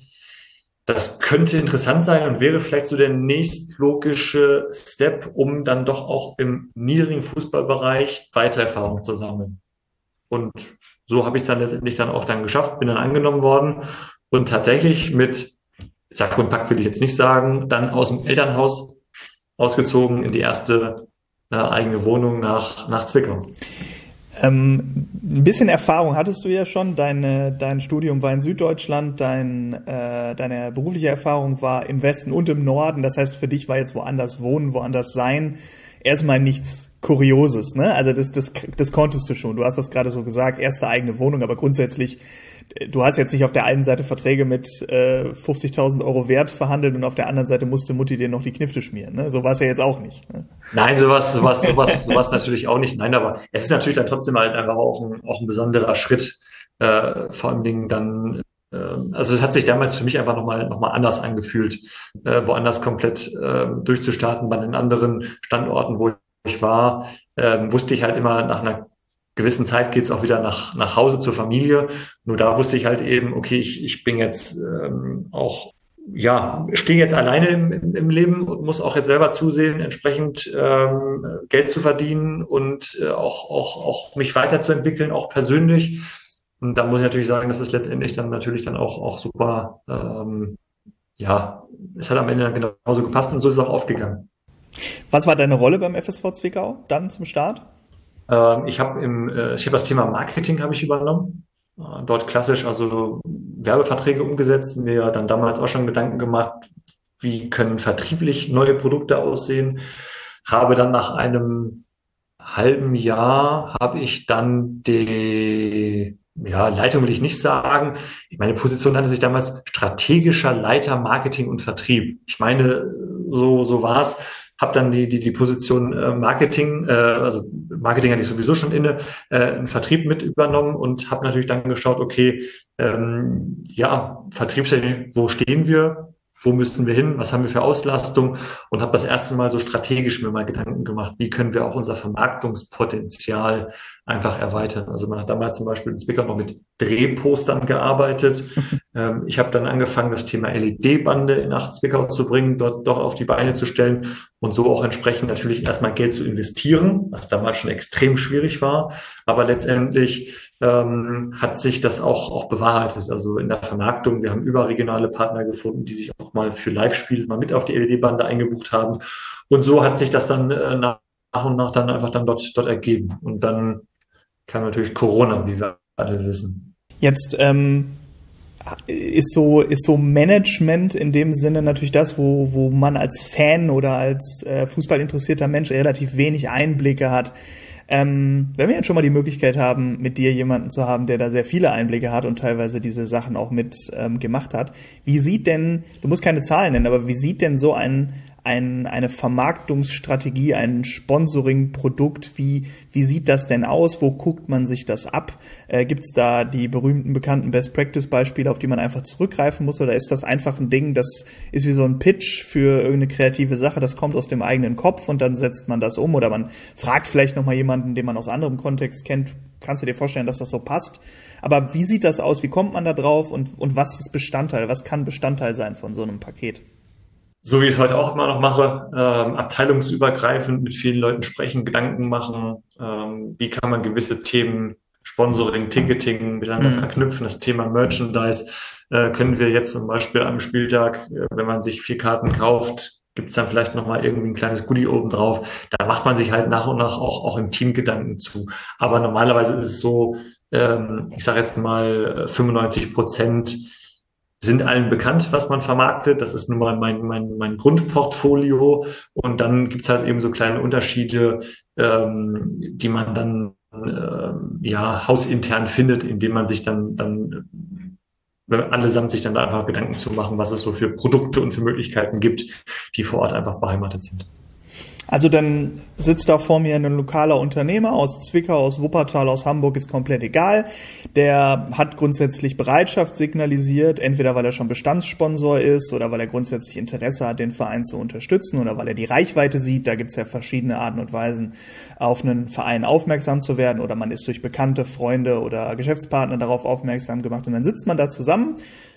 das könnte interessant sein und wäre vielleicht so der nächstlogische Step, um dann doch auch im niedrigen Fußballbereich weitere Erfahrungen zu sammeln. Und so habe ich es dann letztendlich dann auch dann geschafft, bin dann angenommen worden und tatsächlich mit Sack und Pack will ich jetzt nicht sagen, dann aus dem Elternhaus ausgezogen in die erste äh, eigene Wohnung nach, nach Zwickau. Ähm, ein bisschen Erfahrung hattest du ja schon. Deine, dein Studium war in Süddeutschland, dein, äh, deine berufliche Erfahrung war im Westen und im Norden. Das heißt, für dich war jetzt woanders wohnen, woanders sein erstmal nichts Kurioses, ne? Also das, das, das konntest du schon. Du hast das gerade so gesagt, erste eigene Wohnung, aber grundsätzlich, du hast jetzt nicht auf der einen Seite Verträge mit äh, fünfzigtausend Euro Wert verhandelt und auf der anderen Seite musste Mutti dir noch die Knifte schmieren, ne? So war es ja jetzt auch nicht, ne? Nein, sowas, sowas, sowas, sowas natürlich auch nicht. Nein, aber es ist natürlich dann trotzdem halt einfach auch ein, auch ein besonderer Schritt, äh, vor allen Dingen dann. äh, Also es hat sich damals für mich einfach nochmal noch mal anders angefühlt, äh, woanders komplett äh, durchzustarten. Bei den anderen Standorten, wo ich war, äh, wusste ich halt immer, nach einer gewissen Zeit geht's auch wieder nach nach Hause zur Familie. Nur da wusste ich halt eben, okay, ich ich bin jetzt ähm, auch, ja, stehe jetzt alleine im, im, im Leben und muss auch jetzt selber zusehen, entsprechend ähm, Geld zu verdienen und äh, auch auch auch mich weiterzuentwickeln, auch persönlich. Und da muss ich natürlich sagen, das ist letztendlich dann natürlich dann auch auch super. Ähm, ja, es hat am Ende dann genauso gepasst und so ist es auch aufgegangen. Was war deine Rolle beim F S V Zwickau dann zum Start? Ähm, ich habe im, äh, ich habe das Thema Marketing habe ich übernommen. Äh, dort klassisch also Werbeverträge umgesetzt, mir dann damals auch schon Gedanken gemacht, wie können vertrieblich neue Produkte aussehen. Habe dann nach einem halben Jahr habe ich dann die, ja, Leitung will ich nicht sagen. Meine Position nannte sich damals strategischer Leiter Marketing und Vertrieb. Ich meine, so so war's. Habe dann die die die Position äh, Marketing, äh, also Marketing hatte ich sowieso schon inne, äh, einen Vertrieb mit übernommen und habe natürlich dann geschaut, okay, ähm, ja, vertriebstechnisch, wo stehen wir? Wo müssen wir hin? Was haben wir für Auslastung? Und habe das erste Mal so strategisch mir mal Gedanken gemacht, wie können wir auch unser Vermarktungspotenzial einfach erweitern. Also man hat damals zum Beispiel in Zwickau noch mit Drehpostern gearbeitet. ähm, ich habe dann angefangen, das Thema L E D-Bande nach Zwickau zu bringen, dort doch auf die Beine zu stellen und so auch entsprechend natürlich erstmal Geld zu investieren, was damals schon extrem schwierig war. Aber letztendlich ähm, hat sich das auch, auch bewahrheitet. Also in der Vermarktung, wir haben überregionale Partner gefunden, die sich auch mal für Live-Spiele mal mit auf die L E D-Bande eingebucht haben. Und so hat sich das dann äh, nach und nach dann einfach dann dort, dort ergeben. Und dann kam natürlich Corona, wie wir alle wissen. Jetzt ähm, ist so ist so Management in dem Sinne natürlich das, wo wo man als Fan oder als äh, fußballinteressierter Mensch relativ wenig Einblicke hat. Ähm, wenn wir jetzt schon mal die Möglichkeit haben, mit dir jemanden zu haben, der da sehr viele Einblicke hat und teilweise diese Sachen auch mit ähm, gemacht hat, wie sieht denn, du musst keine Zahlen nennen, aber wie sieht denn so ein Ein, eine Vermarktungsstrategie, ein Sponsoring-Produkt, wie, wie sieht das denn aus? Wo guckt man sich das ab? Äh, Gibt es da die berühmten, bekannten Best-Practice-Beispiele, auf die man einfach zurückgreifen muss? Oder ist das einfach ein Ding, das ist wie so ein Pitch für irgendeine kreative Sache, das kommt aus dem eigenen Kopf und dann setzt man das um? Oder man fragt vielleicht nochmal jemanden, den man aus anderem Kontext kennt. Kannst du dir vorstellen, dass das so passt? Aber wie sieht das aus? Wie kommt man da drauf? Und, und was ist Bestandteil? Was kann Bestandteil sein von so einem Paket? So wie ich es heute auch immer noch mache, ähm, abteilungsübergreifend mit vielen Leuten sprechen, Gedanken machen, ähm, wie kann man gewisse Themen, Sponsoring, Ticketing miteinander mhm. verknüpfen. Das Thema Merchandise äh, können wir jetzt zum Beispiel am Spieltag, äh, wenn man sich vier Karten kauft, gibt es dann vielleicht nochmal irgendwie ein kleines Goodie oben drauf. Da macht man sich halt nach und nach auch, auch im Team Gedanken zu. Aber normalerweise ist es so, ähm, ich sage jetzt mal fünfundneunzig Prozent sind allen bekannt, was man vermarktet. Das ist nun mal mein, mein, mein Grundportfolio. Und dann gibt's halt eben so kleine Unterschiede, ähm, die man dann ähm, ja hausintern findet, indem man sich dann, dann allesamt sich dann da einfach Gedanken zu machen, was es so für Produkte und für Möglichkeiten gibt, die vor Ort einfach beheimatet sind. Also dann sitzt da vor mir ein lokaler Unternehmer aus Zwickau, aus Wuppertal, aus Hamburg, ist komplett egal. Der hat grundsätzlich Bereitschaft signalisiert, entweder weil er schon Bestandssponsor ist oder weil er grundsätzlich Interesse hat, den Verein zu unterstützen oder weil er die Reichweite sieht. Da gibt's ja verschiedene Arten und Weisen, auf einen Verein aufmerksam zu werden, oder man ist durch Bekannte, Freunde oder Geschäftspartner darauf aufmerksam gemacht und dann sitzt man da zusammen.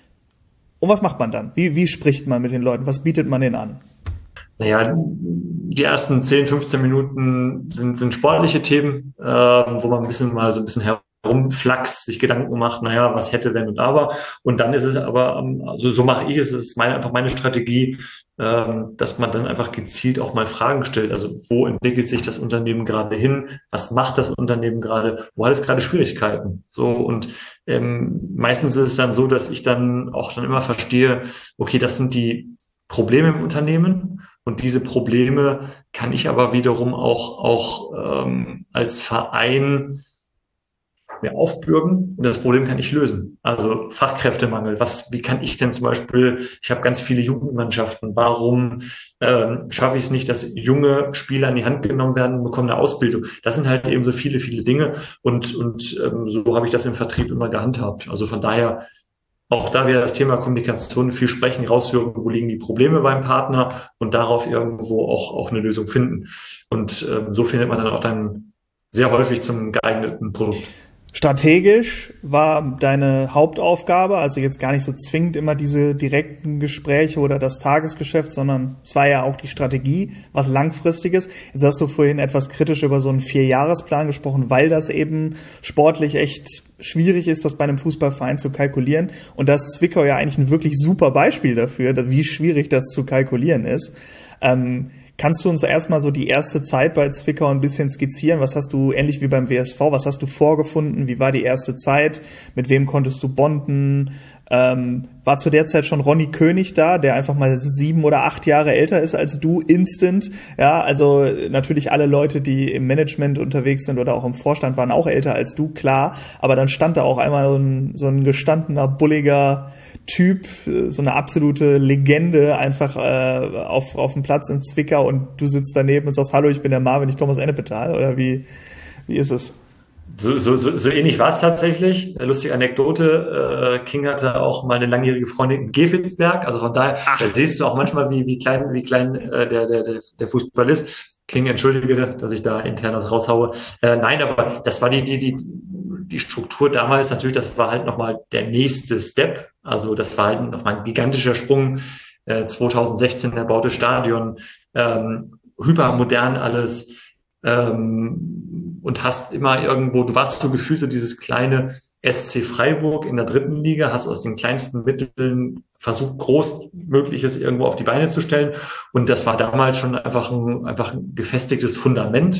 Und was macht man dann? Wie, wie spricht man mit den Leuten? Was bietet man denen an? Naja, die ersten zehn, fünfzehn Minuten sind, sind sportliche Themen, äh, wo man ein bisschen mal so ein bisschen herumflaxt, sich Gedanken macht, naja, was hätte, wenn und aber. Und dann ist es aber, also so mache ich es, es ist meine, einfach meine Strategie, ähm, dass man dann einfach gezielt auch mal Fragen stellt. Also wo entwickelt sich das Unternehmen gerade hin? Was macht das Unternehmen gerade? Wo hat es gerade Schwierigkeiten? So, und ähm, meistens ist es dann so, dass ich dann auch dann immer verstehe, okay, das sind die Probleme im Unternehmen, und diese Probleme kann ich aber wiederum auch auch ähm, als Verein mir aufbürden, und das Problem kann ich lösen. Also Fachkräftemangel. Was, wie kann ich denn zum Beispiel? Ich habe ganz viele Jugendmannschaften. Warum ähm, schaffe ich es nicht, dass junge Spieler in die Hand genommen werden und bekommen eine Ausbildung? Das sind halt eben so viele viele Dinge, und und ähm, so habe ich das im Vertrieb immer gehandhabt. Also von daher. Auch da wieder das Thema Kommunikation, viel sprechen, raushören, wo liegen die Probleme beim Partner und darauf irgendwo auch, auch eine Lösung finden. Und ähm, so findet man dann auch dann sehr häufig zum geeigneten Produkt. Strategisch war deine Hauptaufgabe, also jetzt gar nicht so zwingend immer diese direkten Gespräche oder das Tagesgeschäft, sondern es war ja auch die Strategie, was Langfristiges. Jetzt hast du vorhin etwas kritisch über so einen Vierjahresplan gesprochen, weil das eben sportlich echt schwierig ist, das bei einem Fußballverein zu kalkulieren. Und da ist Zwickau ja eigentlich ein wirklich super Beispiel dafür, wie schwierig das zu kalkulieren ist. Ähm, Kannst du uns erstmal so die erste Zeit bei Zwickau ein bisschen skizzieren? Was hast du, ähnlich wie beim W S V, was hast du vorgefunden? Wie war die erste Zeit? Mit wem konntest du bonden? Ähm, war zu der Zeit schon Ronny König da, der einfach mal sieben oder acht Jahre älter ist als du, instant? Ja, also natürlich alle Leute, die im Management unterwegs sind oder auch im Vorstand, waren auch älter als du, klar. Aber dann stand da auch einmal so ein, so ein gestandener, bulliger Typ, so eine absolute Legende einfach äh, auf auf dem Platz in Zwickau, und du sitzt daneben und sagst, hallo, ich bin der Marvin, ich komme aus Ennepetal, oder wie wie ist es? So, so, so, so ähnlich war es tatsächlich. Lustige Anekdote, äh, King hatte auch mal eine langjährige Freundin in Gefelsberg, also von daher, da siehst du auch manchmal, wie wie klein wie klein äh, der, der der der Fußball ist. King, entschuldige, dass ich da intern das raushaue. Äh, nein, aber das war die die die die Struktur damals natürlich, das war halt nochmal der nächste Step. Also das war halt nochmal ein gigantischer Sprung. Äh, zwanzig sechzehn erbaute Stadion, ähm, hypermodern alles, ähm, und hast immer irgendwo, du warst so gefühlt so dieses kleine S C Freiburg in der dritten Liga, hast aus den kleinsten Mitteln versucht, Großmögliches irgendwo auf die Beine zu stellen. Und das war damals schon einfach ein, einfach ein gefestigtes Fundament.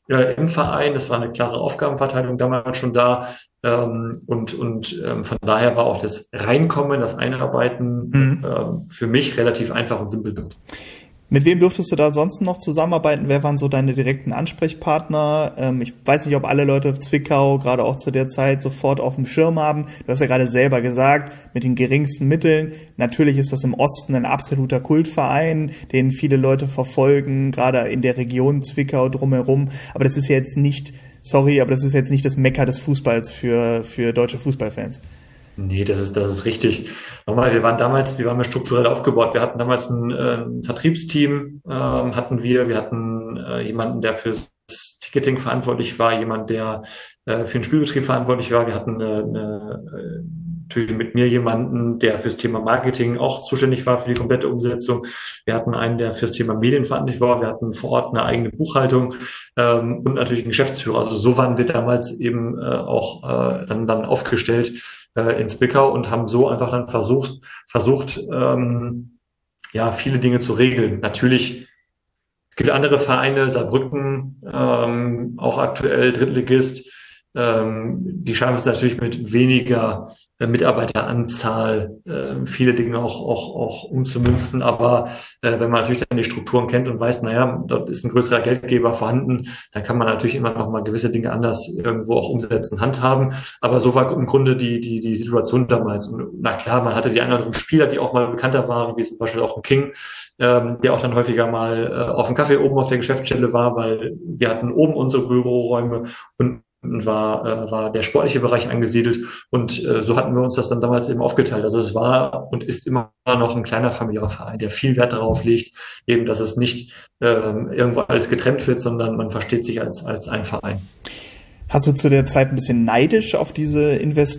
äh, im Verein. Das war eine klare Aufgabenverteilung damals schon da. Ähm, und und ähm, von daher war auch das Reinkommen, das Einarbeiten Mhm. ähm, für mich relativ einfach und simpel dort. Mit wem durftest du da sonst noch zusammenarbeiten? Wer waren so deine direkten Ansprechpartner? Ähm, ich weiß nicht, ob alle Leute Zwickau gerade auch zu der Zeit sofort auf dem Schirm haben. Du hast ja gerade selber gesagt, mit den geringsten Mitteln. Natürlich ist das im Osten ein absoluter Kultverein, den viele Leute verfolgen, gerade in der Region Zwickau drumherum. Aber das ist jetzt nicht, sorry, aber das ist jetzt nicht das Mekka des Fußballs für, für deutsche Fußballfans. Nee, das ist, das ist richtig. Nochmal, wir waren damals, wir waren ja strukturell aufgebaut. Wir hatten damals ein, äh, ein Vertriebsteam, ähm, hatten wir. Wir hatten äh, jemanden, der fürs Ticketing verantwortlich war, jemand, der äh, für den Spielbetrieb verantwortlich war. Wir hatten eine, eine, äh, natürlich mit mir jemanden, der fürs Thema Marketing auch zuständig war für die komplette Umsetzung. Wir hatten einen, der fürs Thema Medien verantwortlich war. Wir hatten vor Ort eine eigene Buchhaltung ähm, und natürlich einen Geschäftsführer. Also so waren wir damals eben äh, auch äh, dann, dann aufgestellt äh, in Zwickau und haben so einfach dann versucht, versucht ähm, ja, viele Dinge zu regeln. Natürlich es gibt andere Vereine, Saarbrücken, ähm, auch aktuell Drittligist, ähm, die schaffen es natürlich mit weniger äh, Mitarbeiteranzahl, äh, viele Dinge auch, auch, auch umzumünzen. Aber äh, wenn man natürlich dann die Strukturen kennt und weiß, naja, dort ist ein größerer Geldgeber vorhanden, dann kann man natürlich immer noch mal gewisse Dinge anders irgendwo auch umsetzen, handhaben. Aber so war im Grunde die, die, die Situation damals. Und na klar, man hatte die anderen Spieler, die auch mal bekannter waren, wie zum Beispiel auch ein King, ähm, der auch dann häufiger mal äh, auf dem Kaffee oben auf der Geschäftsstelle war, weil wir hatten oben unsere Büroräume und war, äh, war der sportliche Bereich angesiedelt und äh, so hatten wir uns das dann damals eben aufgeteilt. Also es war und ist immer noch ein kleiner familiärer Verein, der viel Wert darauf legt, eben, dass es nicht ähm, irgendwo alles getrennt wird, sondern man versteht sich als, als ein Verein. Hast du zu der Zeit ein bisschen neidisch auf diese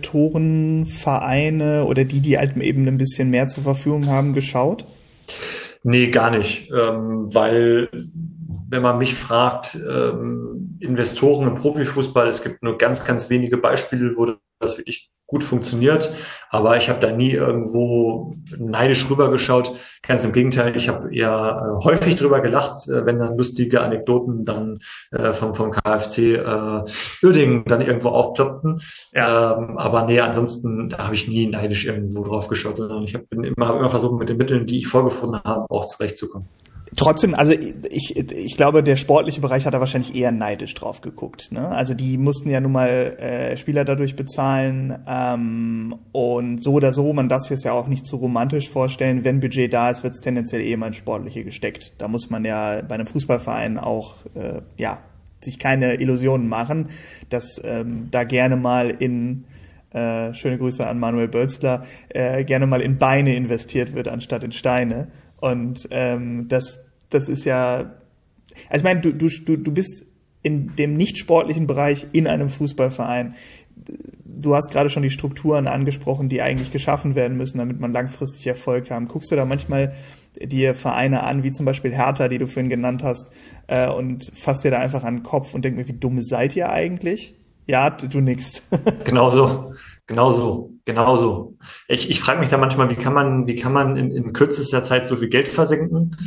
Investorenvereine oder die, die halt eben ein bisschen mehr zur Verfügung haben, geschaut? Nee, gar nicht, ähm, weil wenn man mich fragt, ähm, Investoren im Profifußball, es gibt nur ganz, ganz wenige Beispiele, wo das wirklich gut funktioniert, aber ich habe da nie irgendwo neidisch rübergeschaut. Ganz im Gegenteil, ich habe eher äh, häufig drüber gelacht, äh, wenn dann lustige Anekdoten dann äh, vom, vom K F C äh, Uerdingen dann irgendwo aufploppten. Ja. Ähm, aber nee, ansonsten da habe ich nie neidisch irgendwo drauf geschaut, sondern ich habe immer, hab immer versucht, mit den Mitteln, die ich vorgefunden habe, auch zurechtzukommen. Trotzdem, also ich, ich glaube, der sportliche Bereich hat da wahrscheinlich eher neidisch drauf geguckt. Ne? Also die mussten ja nun mal äh, Spieler dadurch bezahlen ähm, und so oder so, man darf sich das ja auch nicht zu romantisch vorstellen, wenn Budget da ist, wird es tendenziell eh mal ins Sportliche gesteckt. Da muss man ja bei einem Fußballverein auch äh, ja sich keine Illusionen machen, dass ähm, da gerne mal in äh, schöne Grüße an Manuel Bölzler, äh, gerne mal in Beine investiert wird, anstatt in Steine. Und ähm, das, das ist ja, also ich meine, du, du, du bist in dem nicht sportlichen Bereich in einem Fußballverein. Du hast gerade schon die Strukturen angesprochen, die eigentlich geschaffen werden müssen, damit man langfristig Erfolg haben. Guckst du da manchmal dir Vereine an, wie zum Beispiel Hertha, die du vorhin genannt hast, äh, und fasst dir da einfach an den Kopf und denk mir, wie dumm seid ihr eigentlich? Ja, du, du nix. Genau so. Genau so, genau so. Ich, ich frage mich da manchmal, wie kann man, wie kann man in, in kürzester Zeit so viel Geld versenken?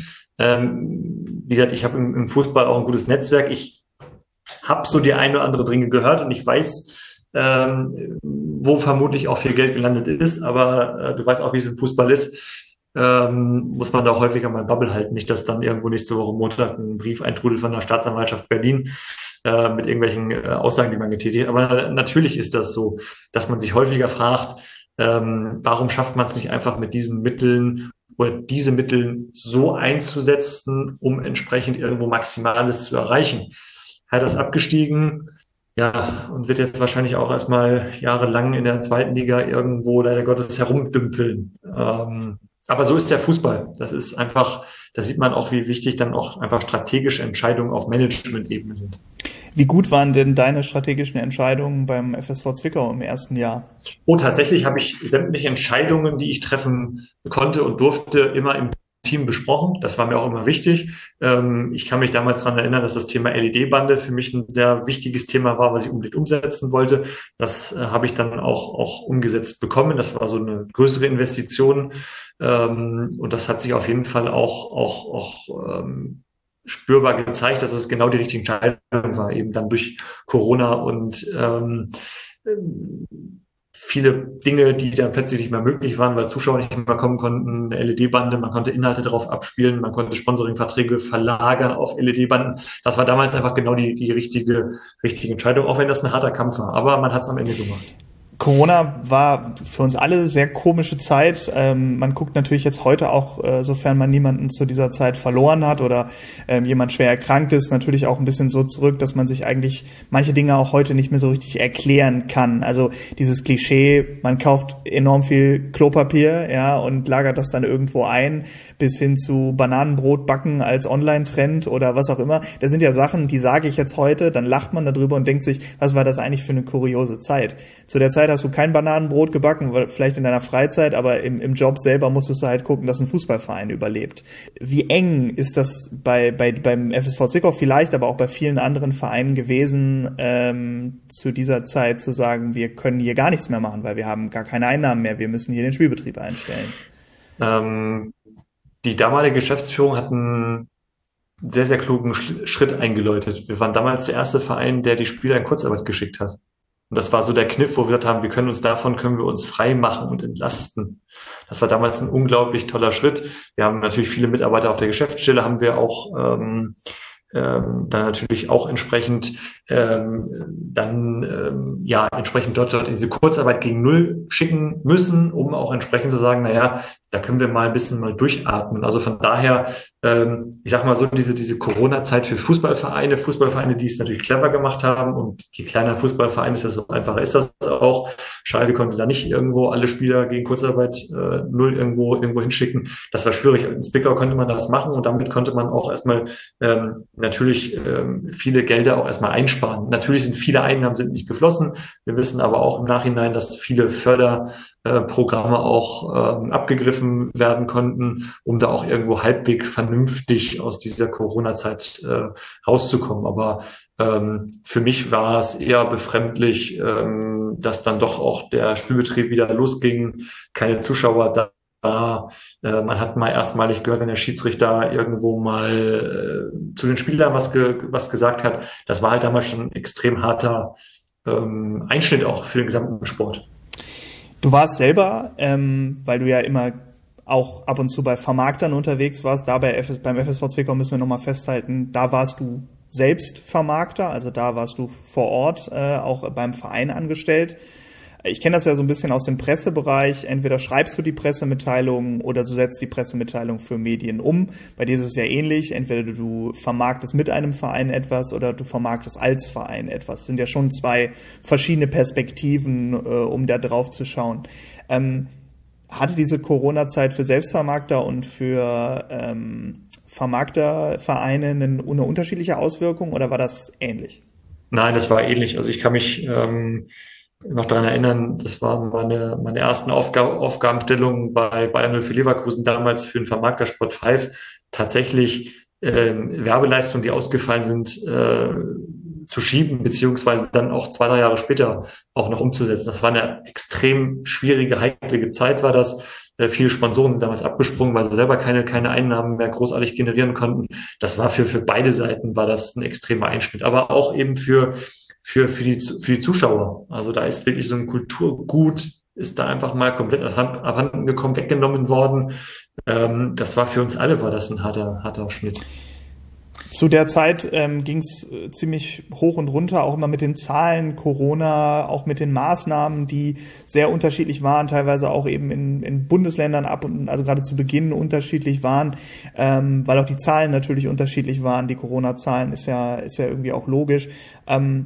Ähm, wie gesagt, ich habe im, im Fußball auch ein gutes Netzwerk. Ich habe so die eine oder andere Dinge gehört und ich weiß, ähm, wo vermutlich auch viel Geld gelandet ist. Aber äh, du weißt auch, wie es im Fußball ist. Ähm, muss man da auch häufiger mal Bubble halten. Nicht, dass dann irgendwo nächste Woche Montag ein Brief eintrudelt von der Staatsanwaltschaft Berlin äh, mit irgendwelchen äh, Aussagen, die man getätigt hat. Aber natürlich ist das so, dass man sich häufiger fragt, ähm, warum schafft man es nicht einfach mit diesen Mitteln oder diese Mittel so einzusetzen, um entsprechend irgendwo Maximales zu erreichen. Hat das abgestiegen, ja, und wird jetzt wahrscheinlich auch erstmal jahrelang in der zweiten Liga irgendwo leider Gottes herumdümpeln. Ähm, aber so ist der Fußball. Das ist einfach, da sieht man auch, wie wichtig dann auch einfach strategische Entscheidungen auf Management-Ebene sind. Wie gut waren denn deine strategischen Entscheidungen beim F S V Zwickau im ersten Jahr? Oh, tatsächlich habe ich sämtliche Entscheidungen, die ich treffen konnte und durfte, immer im Team besprochen. Das war mir auch immer wichtig. Ähm, ich kann mich damals daran erinnern, dass das Thema L E D-Bande für mich ein sehr wichtiges Thema war, was ich unbedingt umsetzen wollte. Das äh, habe ich dann auch, auch umgesetzt bekommen. Das war so eine größere Investition. Ähm, und das hat sich auf jeden Fall auch, auch, auch ähm, spürbar gezeigt, dass es genau die richtige Entscheidung war, eben dann durch Corona und ähm, viele Dinge, die dann plötzlich nicht mehr möglich waren, weil Zuschauer nicht mehr kommen konnten, eine L E D-Bande, man konnte Inhalte darauf abspielen, man konnte Sponsoring-Verträge verlagern auf L E D-Banden. Das war damals einfach genau die, die richtige, richtige Entscheidung, auch wenn das ein harter Kampf war. Aber man hat es am Ende gemacht. Corona war für uns alle sehr komische Zeit. Ähm, man guckt natürlich jetzt heute auch, äh, sofern man niemanden zu dieser Zeit verloren hat oder ähm, jemand schwer erkrankt ist, natürlich auch ein bisschen so zurück, dass man sich eigentlich manche Dinge auch heute nicht mehr so richtig erklären kann. Also dieses Klischee, man kauft enorm viel Klopapier, ja, und lagert das dann irgendwo ein, bis hin zu Bananenbrot backen als Online-Trend oder was auch immer. Das sind ja Sachen, die sage ich jetzt heute, dann lacht man darüber und denkt sich, was war das eigentlich für eine kuriose Zeit? Zu der Zeit hast du kein Bananenbrot gebacken, vielleicht in deiner Freizeit, aber im, im Job selber musstest du halt gucken, dass ein Fußballverein überlebt. Wie eng ist das bei, bei beim F S V Zwickau vielleicht, aber auch bei vielen anderen Vereinen gewesen, ähm, zu dieser Zeit zu sagen, wir können hier gar nichts mehr machen, weil wir haben gar keine Einnahmen mehr, wir müssen hier den Spielbetrieb einstellen? Ähm, die damalige Geschäftsführung hat einen sehr, sehr klugen Schritt eingeläutet. Wir waren damals der erste Verein, der die Spieler in Kurzarbeit geschickt hat. Und das war so der Kniff, wo wir gesagt haben, wir können uns davon, können wir uns frei machen und entlasten. Das war damals ein unglaublich toller Schritt. Wir haben natürlich viele Mitarbeiter auf der Geschäftsstelle, haben wir auch ähm, ähm, dann natürlich auch entsprechend ähm, dann ähm, ja entsprechend dort, dort in diese Kurzarbeit gegen Null schicken müssen, um auch entsprechend zu sagen, naja, da können wir mal ein bisschen mal durchatmen. Also von daher, ähm, ich sag mal so, diese diese Corona-Zeit für Fußballvereine, Fußballvereine, die es natürlich clever gemacht haben, und je kleiner ein Fußballverein ist, desto einfacher ist das auch. Schalke konnte da nicht irgendwo alle Spieler gegen Kurzarbeit äh, null irgendwo irgendwo hinschicken. Das war schwierig. In Zwickau konnte man das machen, und damit konnte man auch erstmal ähm, natürlich ähm, viele Gelder auch erstmal einsparen. Natürlich sind viele Einnahmen sind nicht geflossen. Wir wissen aber auch im Nachhinein, dass viele Förderprogramme auch ähm, abgegriffen werden konnten, um da auch irgendwo halbwegs vernünftig aus dieser Corona-Zeit äh, rauszukommen. Aber ähm, für mich war es eher befremdlich, ähm, dass dann doch auch der Spielbetrieb wieder losging, keine Zuschauer da. war. Äh, man hat mal erstmalig gehört, wenn der Schiedsrichter irgendwo mal äh, zu den Spielern was, ge was gesagt hat. Das war halt damals schon ein extrem harter ähm, Einschnitt auch für den gesamten Sport. Du warst selber, ähm, weil du ja immer auch ab und zu bei Vermarktern unterwegs warst, da bei F S, beim F S V Zwickau müssen wir nochmal festhalten, da warst du selbst Vermarkter, also da warst du vor Ort äh, auch beim Verein angestellt. Ich kenne das ja so ein bisschen aus dem Pressebereich. Entweder schreibst du die Pressemitteilung oder du setzt die Pressemitteilung für Medien um. Bei dir ist es ja ähnlich. Entweder du vermarktest mit einem Verein etwas oder du vermarktest als Verein etwas. Das sind ja schon zwei verschiedene Perspektiven, äh, um da drauf zu schauen. Ähm, hatte diese Corona-Zeit für Selbstvermarkter und für ähm, Vermarktervereine eine, eine unterschiedliche Auswirkung, oder war das ähnlich? Nein, das war ähnlich. Also ich kann mich ähm, noch daran erinnern, das waren meine, meine ersten Aufgab Aufgabenstellungen bei Bayern null vier Leverkusen damals für den Vermarkter Sport fünf. Tatsächlich ähm, Werbeleistungen, die ausgefallen sind, äh, zu schieben, beziehungsweise dann auch zwei, drei Jahre später auch noch umzusetzen. Das war eine extrem schwierige, heikle Zeit, war das. Äh, viele Sponsoren sind damals abgesprungen, weil sie selber keine, keine Einnahmen mehr großartig generieren konnten. Das war für, für beide Seiten war das ein extremer Einschnitt, aber auch eben für Für, für, die, für die Zuschauer. Also da ist wirklich so ein Kulturgut, ist da einfach mal komplett abhanden gekommen, weggenommen worden. Ähm, das war für uns alle, war das ein harter, harter Schnitt. Zu der Zeit ähm, ging es äh, ziemlich hoch und runter, auch immer mit den Zahlen, Corona, auch mit den Maßnahmen, die sehr unterschiedlich waren, teilweise auch eben in, in Bundesländern ab und also gerade zu Beginn unterschiedlich waren, ähm, weil auch die Zahlen natürlich unterschiedlich waren. Die Corona-Zahlen ist ja ist ja irgendwie auch logisch. Ähm,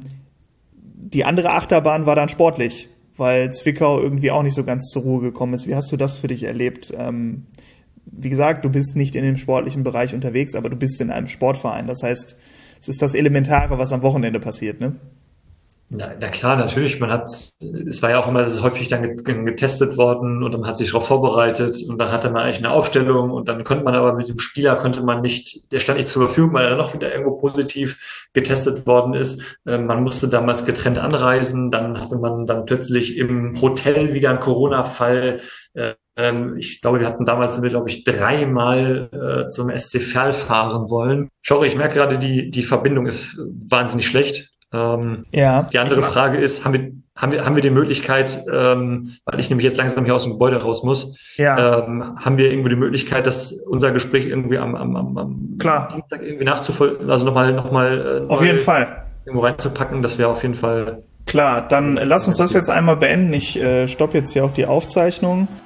Die andere Achterbahn war dann sportlich, weil Zwickau irgendwie auch nicht so ganz zur Ruhe gekommen ist. Wie hast du das für dich erlebt? Ähm, wie gesagt, du bist nicht in dem sportlichen Bereich unterwegs, aber du bist in einem Sportverein. Das heißt, es ist das Elementare, was am Wochenende passiert, ne? Na, na klar, natürlich. Man hat, es war ja auch immer, das ist häufig dann getestet worden und man hat sich darauf vorbereitet und dann hatte man eigentlich eine Aufstellung und dann konnte man aber mit dem Spieler konnte man nicht, der stand nicht zur Verfügung, weil er dann noch wieder irgendwo positiv getestet worden ist. Man musste damals getrennt anreisen, dann hatte man dann plötzlich im Hotel wieder einen Corona-Fall. Ähm, ich glaube, wir hatten damals, sind wir, glaube ich, dreimal äh, zum S C Verl fahren wollen. Sorry, ich merke gerade, die, die Verbindung ist wahnsinnig schlecht. Ähm, Ja. die andere Frage ist, haben wir, haben wir, haben wir die Möglichkeit, ähm, weil ich nämlich jetzt langsam hier aus dem Gebäude raus muss, Ja. ähm, haben wir irgendwo die Möglichkeit, dass unser Gespräch irgendwie am, am, am, am Klar. Dienstag irgendwie nachzufolgen, also nochmal, nochmal, äh, Auf jeden Fall. irgendwo reinzupacken? Das wäre auf jeden Fall. Klar, dann lass uns das jetzt einmal beenden. Ich äh, stoppe jetzt hier auch die Aufzeichnung.